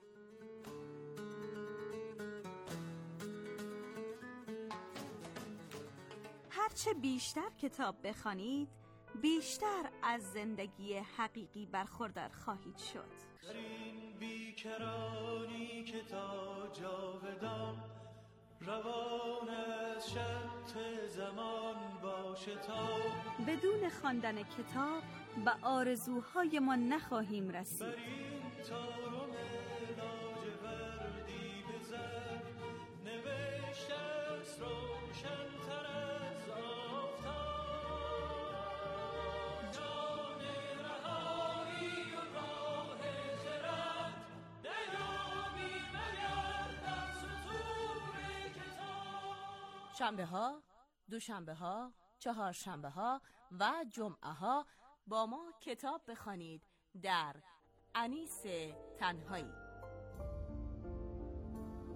هرچه بیشتر کتاب بخوانید، بیشتر از زندگی حقیقی برخوردار خواهید شد. در این بیکرانی که تا جاودان روان از شط زمان باشه تا بدون خواندن کتاب به آرزوهای ما نخواهیم رسید. بر این تارم لاجوردی بزن نوشته است روشن‌تر از آفتاب جان رهایی و راه خرد نیابی مگر در سطور کتاب. شنبه ها، دوشنبه ها، چهارشنبه ها و جمعه ها با ما کتاب بخوانید در انیس تنهایی.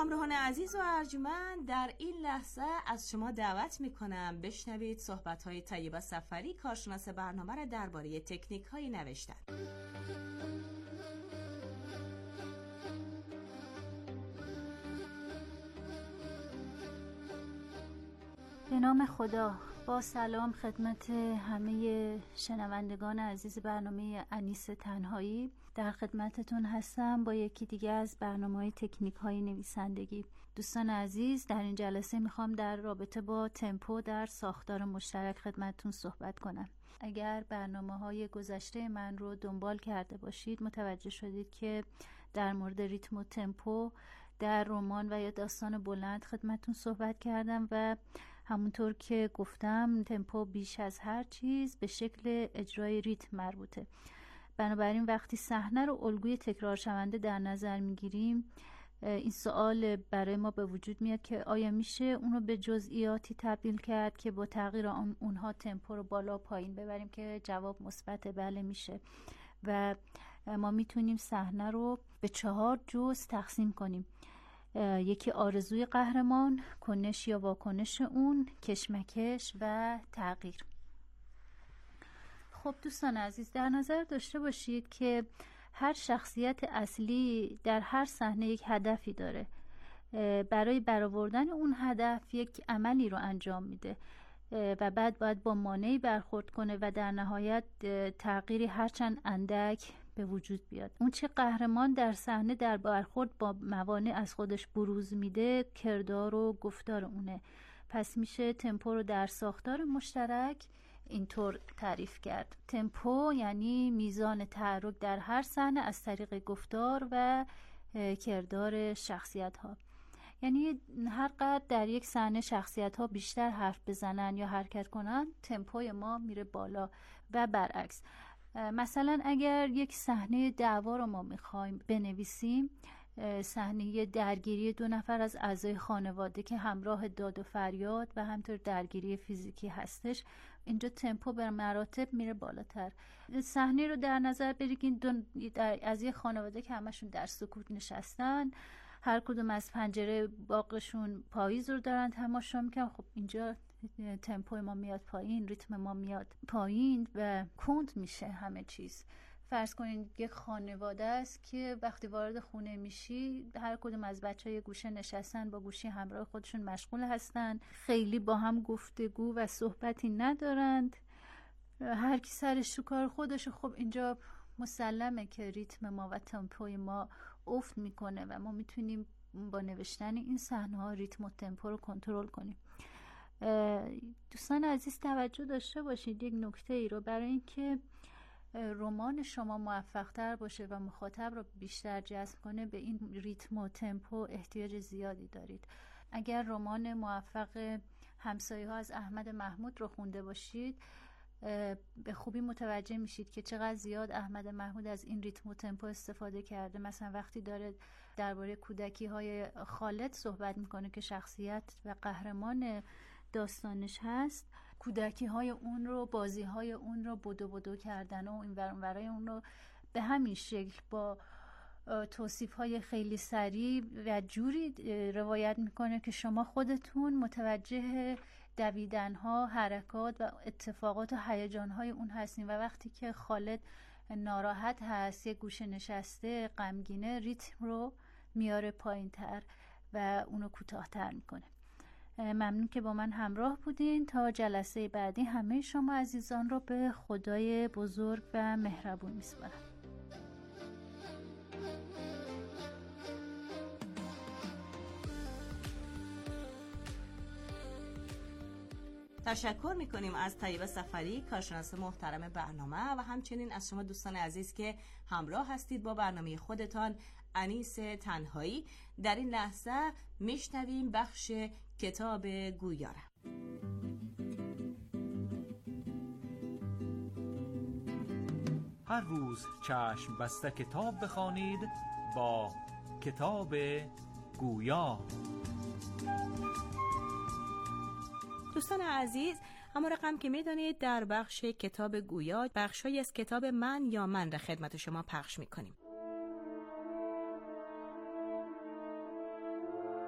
همراهان عزیز و ارجمند، در این لحظه از شما دعوت میکنم بشنوید صحبت‌های طیبه سفری، کارشناس برنامه را درباره تکنیک‌های نوشتن. به نام خدا، با سلام خدمت همه شنوندگان عزیز برنامه انیس تنهایی. در خدمتتون هستم با یکی دیگه از برنامه‌های تکنیک‌های نویسندگی. دوستان عزیز، در این جلسه میخوام در رابطه با تمپو در ساختار مشترک خدمتتون صحبت کنم. اگر برنامه‌های گذشته من رو دنبال کرده باشید متوجه شدید که در مورد ریتم و تمپو در رمان و یا داستان بلند خدمتتون صحبت کردم و همونطور که گفتم تمپو بیش از هر چیز به شکل اجرای ریتم مربوطه. بنابراین وقتی صحنه رو الگوی تکرار شونده در نظر میگیریم، این سوال برای ما به وجود میاد که آیا میشه اونو به جزئیاتی تبدیل کرد که با تغییر اونها تمپو رو بالا پایین ببریم، که جواب مثبت بله میشه. و ما میتونیم صحنه رو به 4 جزء تقسیم کنیم. یکی آرزوی قهرمان، کنش یا واکنش اون، کشمکش و تغییر. خب دوستان عزیز، در نظر داشته باشید که هر شخصیت اصلی در هر صحنه یک هدفی داره. برای برآوردن اون هدف یک عملی رو انجام میده و بعد باید با مانعی برخورد کنه و در نهایت تغییری هرچند اندک به وجود بیاد. اون چه قهرمان در صحنه در برخورد با موانع از خودش بروز میده، کردار و گفتار اونه. پس میشه تمپو رو در ساختار مشترک اینطور تعریف کرد. تمپو یعنی میزان تحرک در هر صحنه از طریق گفتار و کردار شخصیت ها. یعنی هر قدر در یک صحنه شخصیت ها بیشتر حرف بزنن یا حرکت کنن، تمپوی ما میره بالا و برعکس. مثلا اگر یک صحنه دعوا رو ما میخوایم بنویسیم، صحنه درگیری 2 نفر از اعضای خانواده که همراه داد و فریاد و همطور درگیری فیزیکی هستش، اینجا تمپو به مراتب میره بالاتر. صحنه رو در نظر بگیرید از یک خانواده که همشون در سکوت نشستن، هر کدوم از پنجره باغشون پاییز رو دارن تماشا میکنن. خب اینجا تمپو ما میاد پایین، ریتم ما میاد پایین و کند میشه همه چیز. فرض کنید یک خانواده است که وقتی وارد خونه میشی هر کدوم از بچه‌ها یه گوشه نشستن، با گوشی همراه خودشون مشغول هستن، خیلی با هم گفتگو و صحبتی ندارند، هر کی سرش تو کار خودش. خب اینجا مسلمه که ریتم ما و تمپوی ما افت میکنه و ما میتونیم با نوشتن این صحنه‌ها ریتم و تمپو رو کنترل کنیم. دوستان عزیز توجه داشته باشید یک نکته ای رو. برای اینکه رمان شما موفق تر باشه و مخاطب رو بیشتر جذب کنه، به این ریتم و تمپو احتیاج زیادی دارید. اگر رمان موفق همسایه ها از احمد محمود رو خونده باشید، به خوبی متوجه میشید که چقدر زیاد احمد محمود از این ریتم و تمپو استفاده کرده. مثلا وقتی داره درباره کودکی های خالد صحبت میکنه که شخصیت و قهرمان داستانش هست، کودکی های اون رو، بازی های اون رو بدو کردن و این ورای اون رو به همین شکل با توصیف های خیلی سریع و جوری روایت میکنه که شما خودتون متوجه دویدن ها، حرکات و اتفاقات و هیجان های اون هستین. و وقتی که خالد ناراحت هست، یه گوشه نشسته غمگینه، ریتم رو میاره پایین تر و اونو کوتاه تر میکنه. ممنون که با من همراه بودین. تا جلسه بعدی همه شما عزیزان رو به خدای بزرگ و مهربون میسپارم. تشکر میکنیم از طیبه سفری، کارشناس محترم برنامه، و همچنین از شما دوستان عزیز که همراه هستید با برنامه خودتان انیس تنهایی. در این لحظه میشنویم بخش کتاب گویا. هر روز چشم بسته کتاب بخوانید با کتاب گویا. دوستان عزیز، اما رقم که میدانید در بخش کتاب گویا بخشی از کتاب من یا من را خدمت شما پخش میکنیم.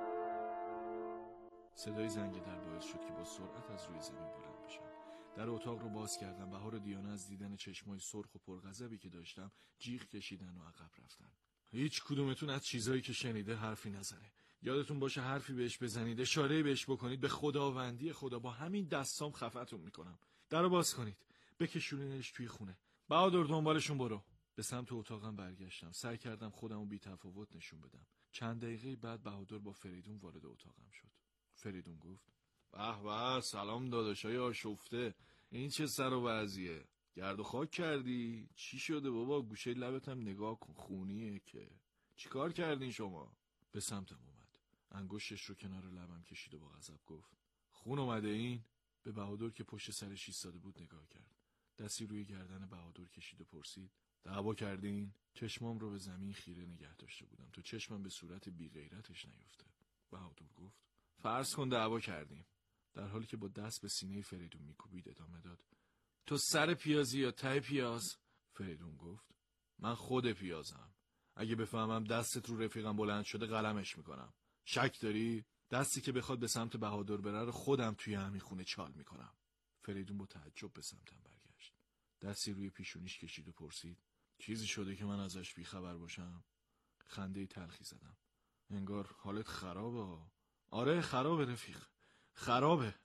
صدای زنگ در باعث شد که با سرعت از روی زمین بلند بشم. در اتاق رو باز کردم. بهار و دیانا از دیدن چشمای سرخ و پرغضبی که داشتم جیغ کشیدن و عقب رفتن. هیچ کدومتون از چیزایی که شنیده حرفی نزنه. یادتون باشه حرفی بهش بزنید، اشاره‌ای بهش بکنید، به خداوندی خدا با همین دستام خفتون میکنم. درو باز کنید، بکشونینش توی خونه. بهادر دنبالشون برو. به سمت اتاقم برگشتم. سعی کردم خودمو بی‌تفاوت نشون بدم. چند دقیقه بعد بهادر با فریدون وارد اتاقم شد. فریدون گفت: به به، سلام داداشای آشفته. این چه سر و وضعیه؟ گرد و خاک کردی؟ چی شده بابا؟ گوشه لبت هم نگاه کن، خونیه که. چیکار کردین شما؟ به سمتم اومد. انگشتش رو کنار لبم کشید و با غضب گفت: خون اومده این؟ به بهادر که پشت سرش ایستاده بود نگاه کرد. دستی روی گردن بهادر کشید و پرسید: دعوا کردین؟ چشمام رو به زمین خیره نگه داشته بودم تا چشمم به صورت بی غیرتش نیفته. بهادر گفت: فرض کن دعوا کردیم. در حالی که با دست به سینه فریدون میکوبید ادامه داد: تو سر پیازی یا ته پیاز؟ فریدون گفت: من خود پیازم. اگه بفهمم دستت رو رفیقم بلند شده قلمش میکنم. شک داری؟ دستی که بخواد به سمت بهادر بره رو خودم توی همین خونه چال میکنم. فریدون با تعجب به سمتم برگشت. دستی روی پیشونیش کشید و پرسید: چیزی شده که من ازش بیخبر باشم؟ خنده تلخی زدم. انگار حالت خرابه. آره خرابه رفیق، خرابه.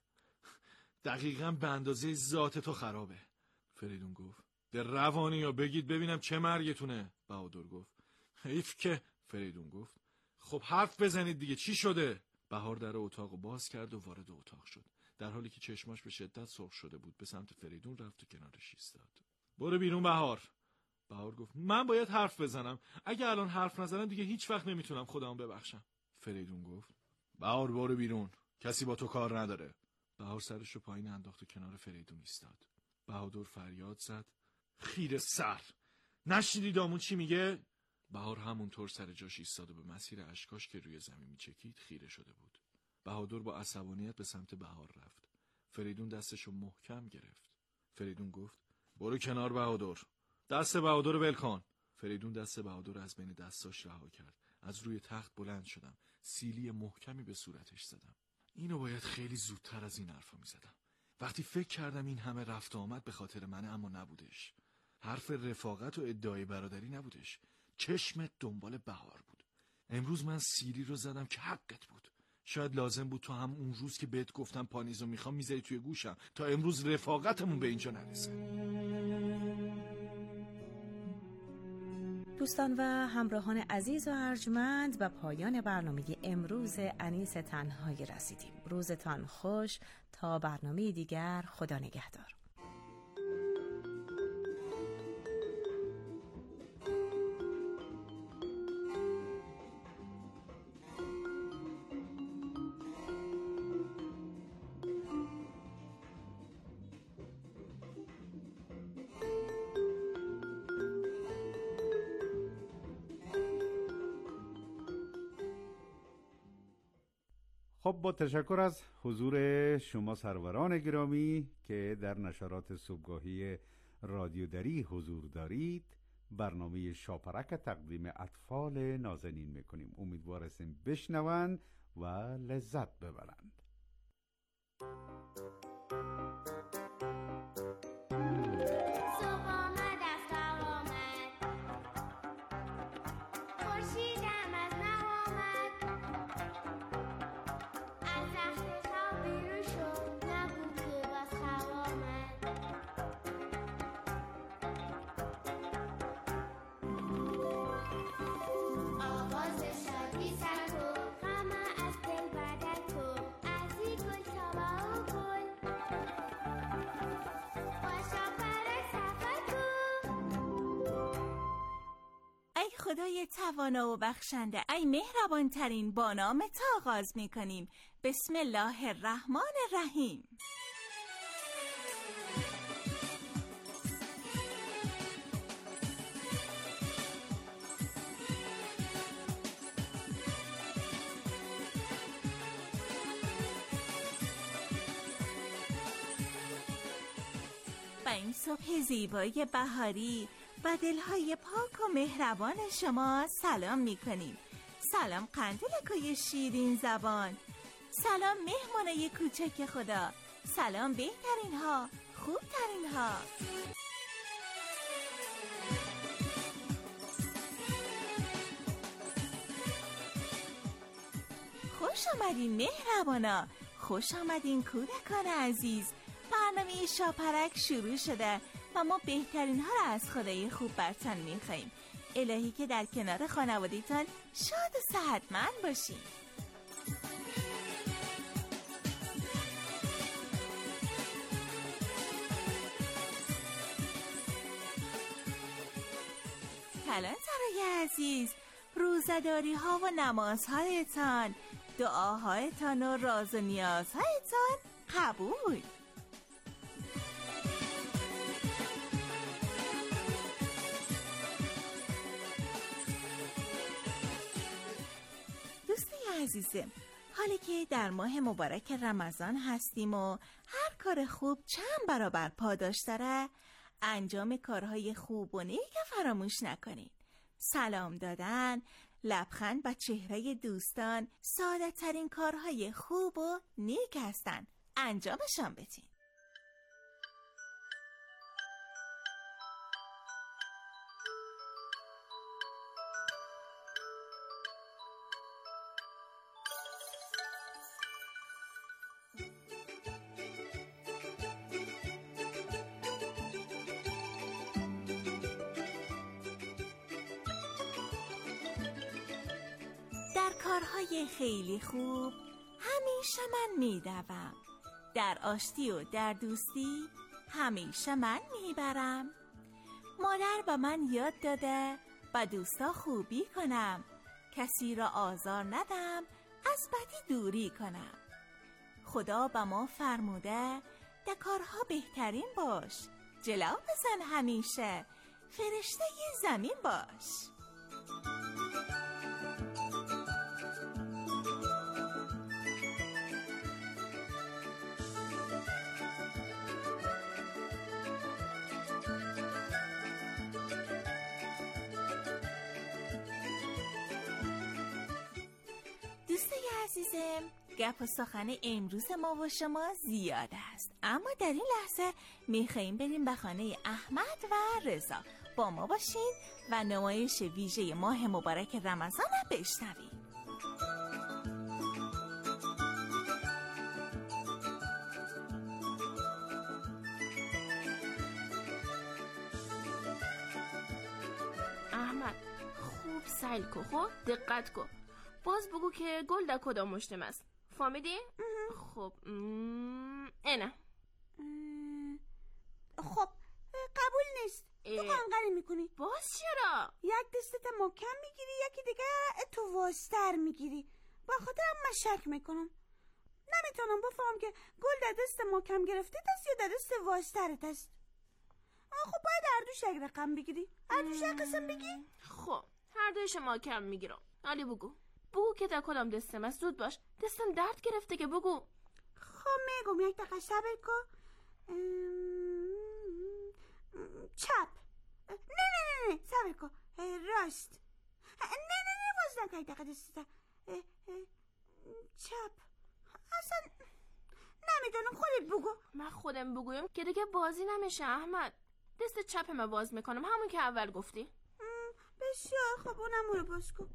دقیقاً به اندازه ذات تو خرابه. فریدون گفت: در روانی یا بگید ببینم چه مرگتونه. بهادر گفت: حیف که. فریدون گفت: خب حرف بزنید دیگه، چی شده؟ بهار در اتاق باز کرد و وارد اتاق شد. در حالی که چشماش به شدت سرخ شده بود به سمت فریدون رفت و کنارش ایستاد. برو بیرون بهار. بهار گفت: من باید حرف بزنم. اگه الان حرف نزنم دیگه هیچ وقت نمیتونم خودمو ببخشم. فریدون گفت: بهار برو بیرون، کسی با تو کار نداره. بهار سرش رو پایین انداخت و کنار فریدون ایستاد. بهادر فریاد زد: خیره سر، نشنیدی دامون چی میگه؟ بهار همونطور سر جاش ایستاد و به مسیر اشکاش که روی زمین میچکید خیره شده بود. بهادر با عصبانیت به سمت بهار رفت. فریدون دستشو محکم گرفت. فریدون گفت: برو کنار بهادر. دست بهادر رو ول کن. فریدون دست بهادر از بین دستاش رها کرد. از روی تخت بلند شدم. سیلی محکمی به صورتش زدم. اینو باید خیلی زودتر از این حرفا میزدم. وقتی فکر کردم این همه رفت و آمد به خاطر منه، اما نبودش. حرف رفاقت و ادعای برادری نبودش. چشمت دنبال بهار بود. امروز من سیلی رو زدم که حقت بود. شاید لازم بود تو هم اون روز که بهت گفتم پانیزو میخوام میذاری توی گوشم تا امروز رفاقتمون به اینجا نرسه. دوستان و همراهان عزیز و ارجمند، به پایان برنامه امروز انیس تنهایی رسیدیم. روزتان خوش. تا برنامه دیگر، خدا نگهدار. خب با تشکر از حضور شما سروران گرامی که در نشرات صبحگاهی رادیو دری حضور دارید، برنامه شاپرک تقدیم اطفال نازنین میکنیم. امیدوار هستیم بشنوند و لذت ببرند. خدای توانا و بخشنده، ای مهربان ترین، با نام تا آغاز می کنیم. بسم الله الرحمن الرحیم. با این صبح زیبای بهاری و دلهای پاک و مهربان شما سلام می کنیم. سلام قندلکای شیرین زبان، سلام مهمانای کوچک خدا. سلام بهترین ها، خوبترین ها. خوش آمدین مهربانا، خوش آمدین کودکان عزیز. برنامه شاپرک شروع شده و ما بهترین ها را از خدای خوب برتان میخواییم. الهی که در کنار خانواده‌تان شاد و صحتمند باشین. کلانترای عزیز، روزداری ها و نمازهایتان، دعاهایتان و راز و نیازهایتان قبول. دوستای عزیزم، حالی که در ماه مبارک رمضان هستیم و هر کار خوب چند برابر پاداش داره، انجام کارهای خوب و نیک فراموش نکنید. سلام دادن، لبخند به چهره دوستان ساده‌ترین کارهای خوب و نیک هستن. انجامشان بدین. در کارهای خیلی خوب همیشه من میدوم. در آشتی و در دوستی همیشه من میبرم. مادر به من یاد داده با دوستا خوبی کنم، کسی را آزار ندم، از بدی دوری کنم. خدا به ما فرموده در کارها بهترین باش، جلو بزن همیشه، فرشته زمین باش. دوستای عزیزم، گپ و سخن امروز ما و شما زیاد است، اما در این لحظه میخواییم بریم به خانه احمد و رضا. با ما باشین و نمایش ویژه ماه مبارک رمضان را بشنوید. احمد خوب سعی کن، خب دقت کن، باز بگو که گل در کدام مشتم است. فهمیدی؟ خب اینه. خب قبول نیست. تو قنقری میکنی. باز چرا؟ یک دستت محکم میگیری، یکی دیگه تو وستر میگیری. با خاطرم من شک میکنم. نمیتونم بفهم که گل در دست محکم گرفته است یا در دست وسترت است. خب باید هر دوش یک رقم بگیری. هر دوش یک قسم بگی. خب هر دوش محکم میگیرم. علی بگو که در کدام دستم است. زود باش، دستم درد گرفته که بگو. خب میگم، یک دقیقه صبر کن. چپ. نه صبر کن. راست. نه باز نکن، یک دقیقه دستم. چپ. اصلا نمیدونم، خودت بگو. من خودم بگویم که دیگه بازی نمیشه احمد. دست چپم باز میکنم، همون که اول گفتی. بسیار خب، اونم رو باز کن.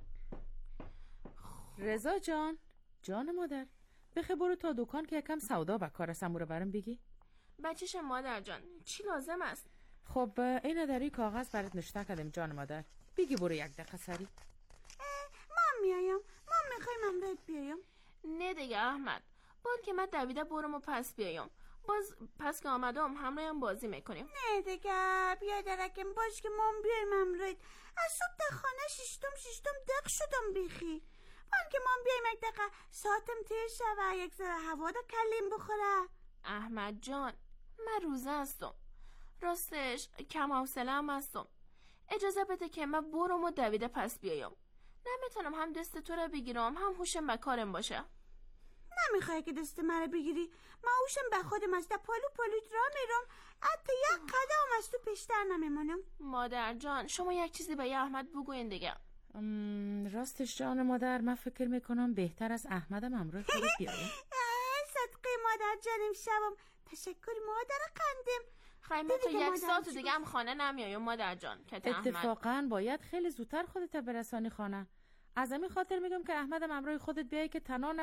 رضا جان مادر، بخی برو تا دکان که یکم سودا و کار است رو برام بگی. بچه‌ش مادر جان، چی لازم است؟ خب اینو در این کاغذ برات نوشته کردم جان مادر، بگی برو یک دقیقه سری. من میایم، من میخوایم امروز بیایم. نه دیگه احمد، باید که من دویده برم و پس بیایم. باز پس که آمدم همراهم بازی میکنیم. نه دیگه بیا درکم، باش که ما بیایم امروز. از صبح در خانه ششتم دق شدم بیخی. باید که ما بیایم یک دقیقه ساعتم تیر شوه، یک ذره هوا دا کلیم بخوره. احمد جان، من روزه هستم، راستش کم حوصله هم هستم. اجازه بده که من برم و دویده پس بیایم. نمیتونم هم دست تو رو بگیرم هم هوشم به کارم باشه. نمیخوای که دست من رو بگیری؟ من هوشم به خودم است، پلوت را میرم، حتی یک قدم از تو پیشتر نمیمونم. مادر جان، شما یک چیزی به احمد بگوین دیگه. راستش جان مادر، من فکر میکنم بهتر از احمدم همراه خودت بیایم. صدقه مادر جانم شبم. تشکر مادر قندم. خیلی تا 1 ساعت دیگه هم خانه نمیایم مادر جان. اتفاقا باید خیلی زودتر خودت برسانی خانه. از همین خاطر میگم که احمدم همراه خودت بیای که تنها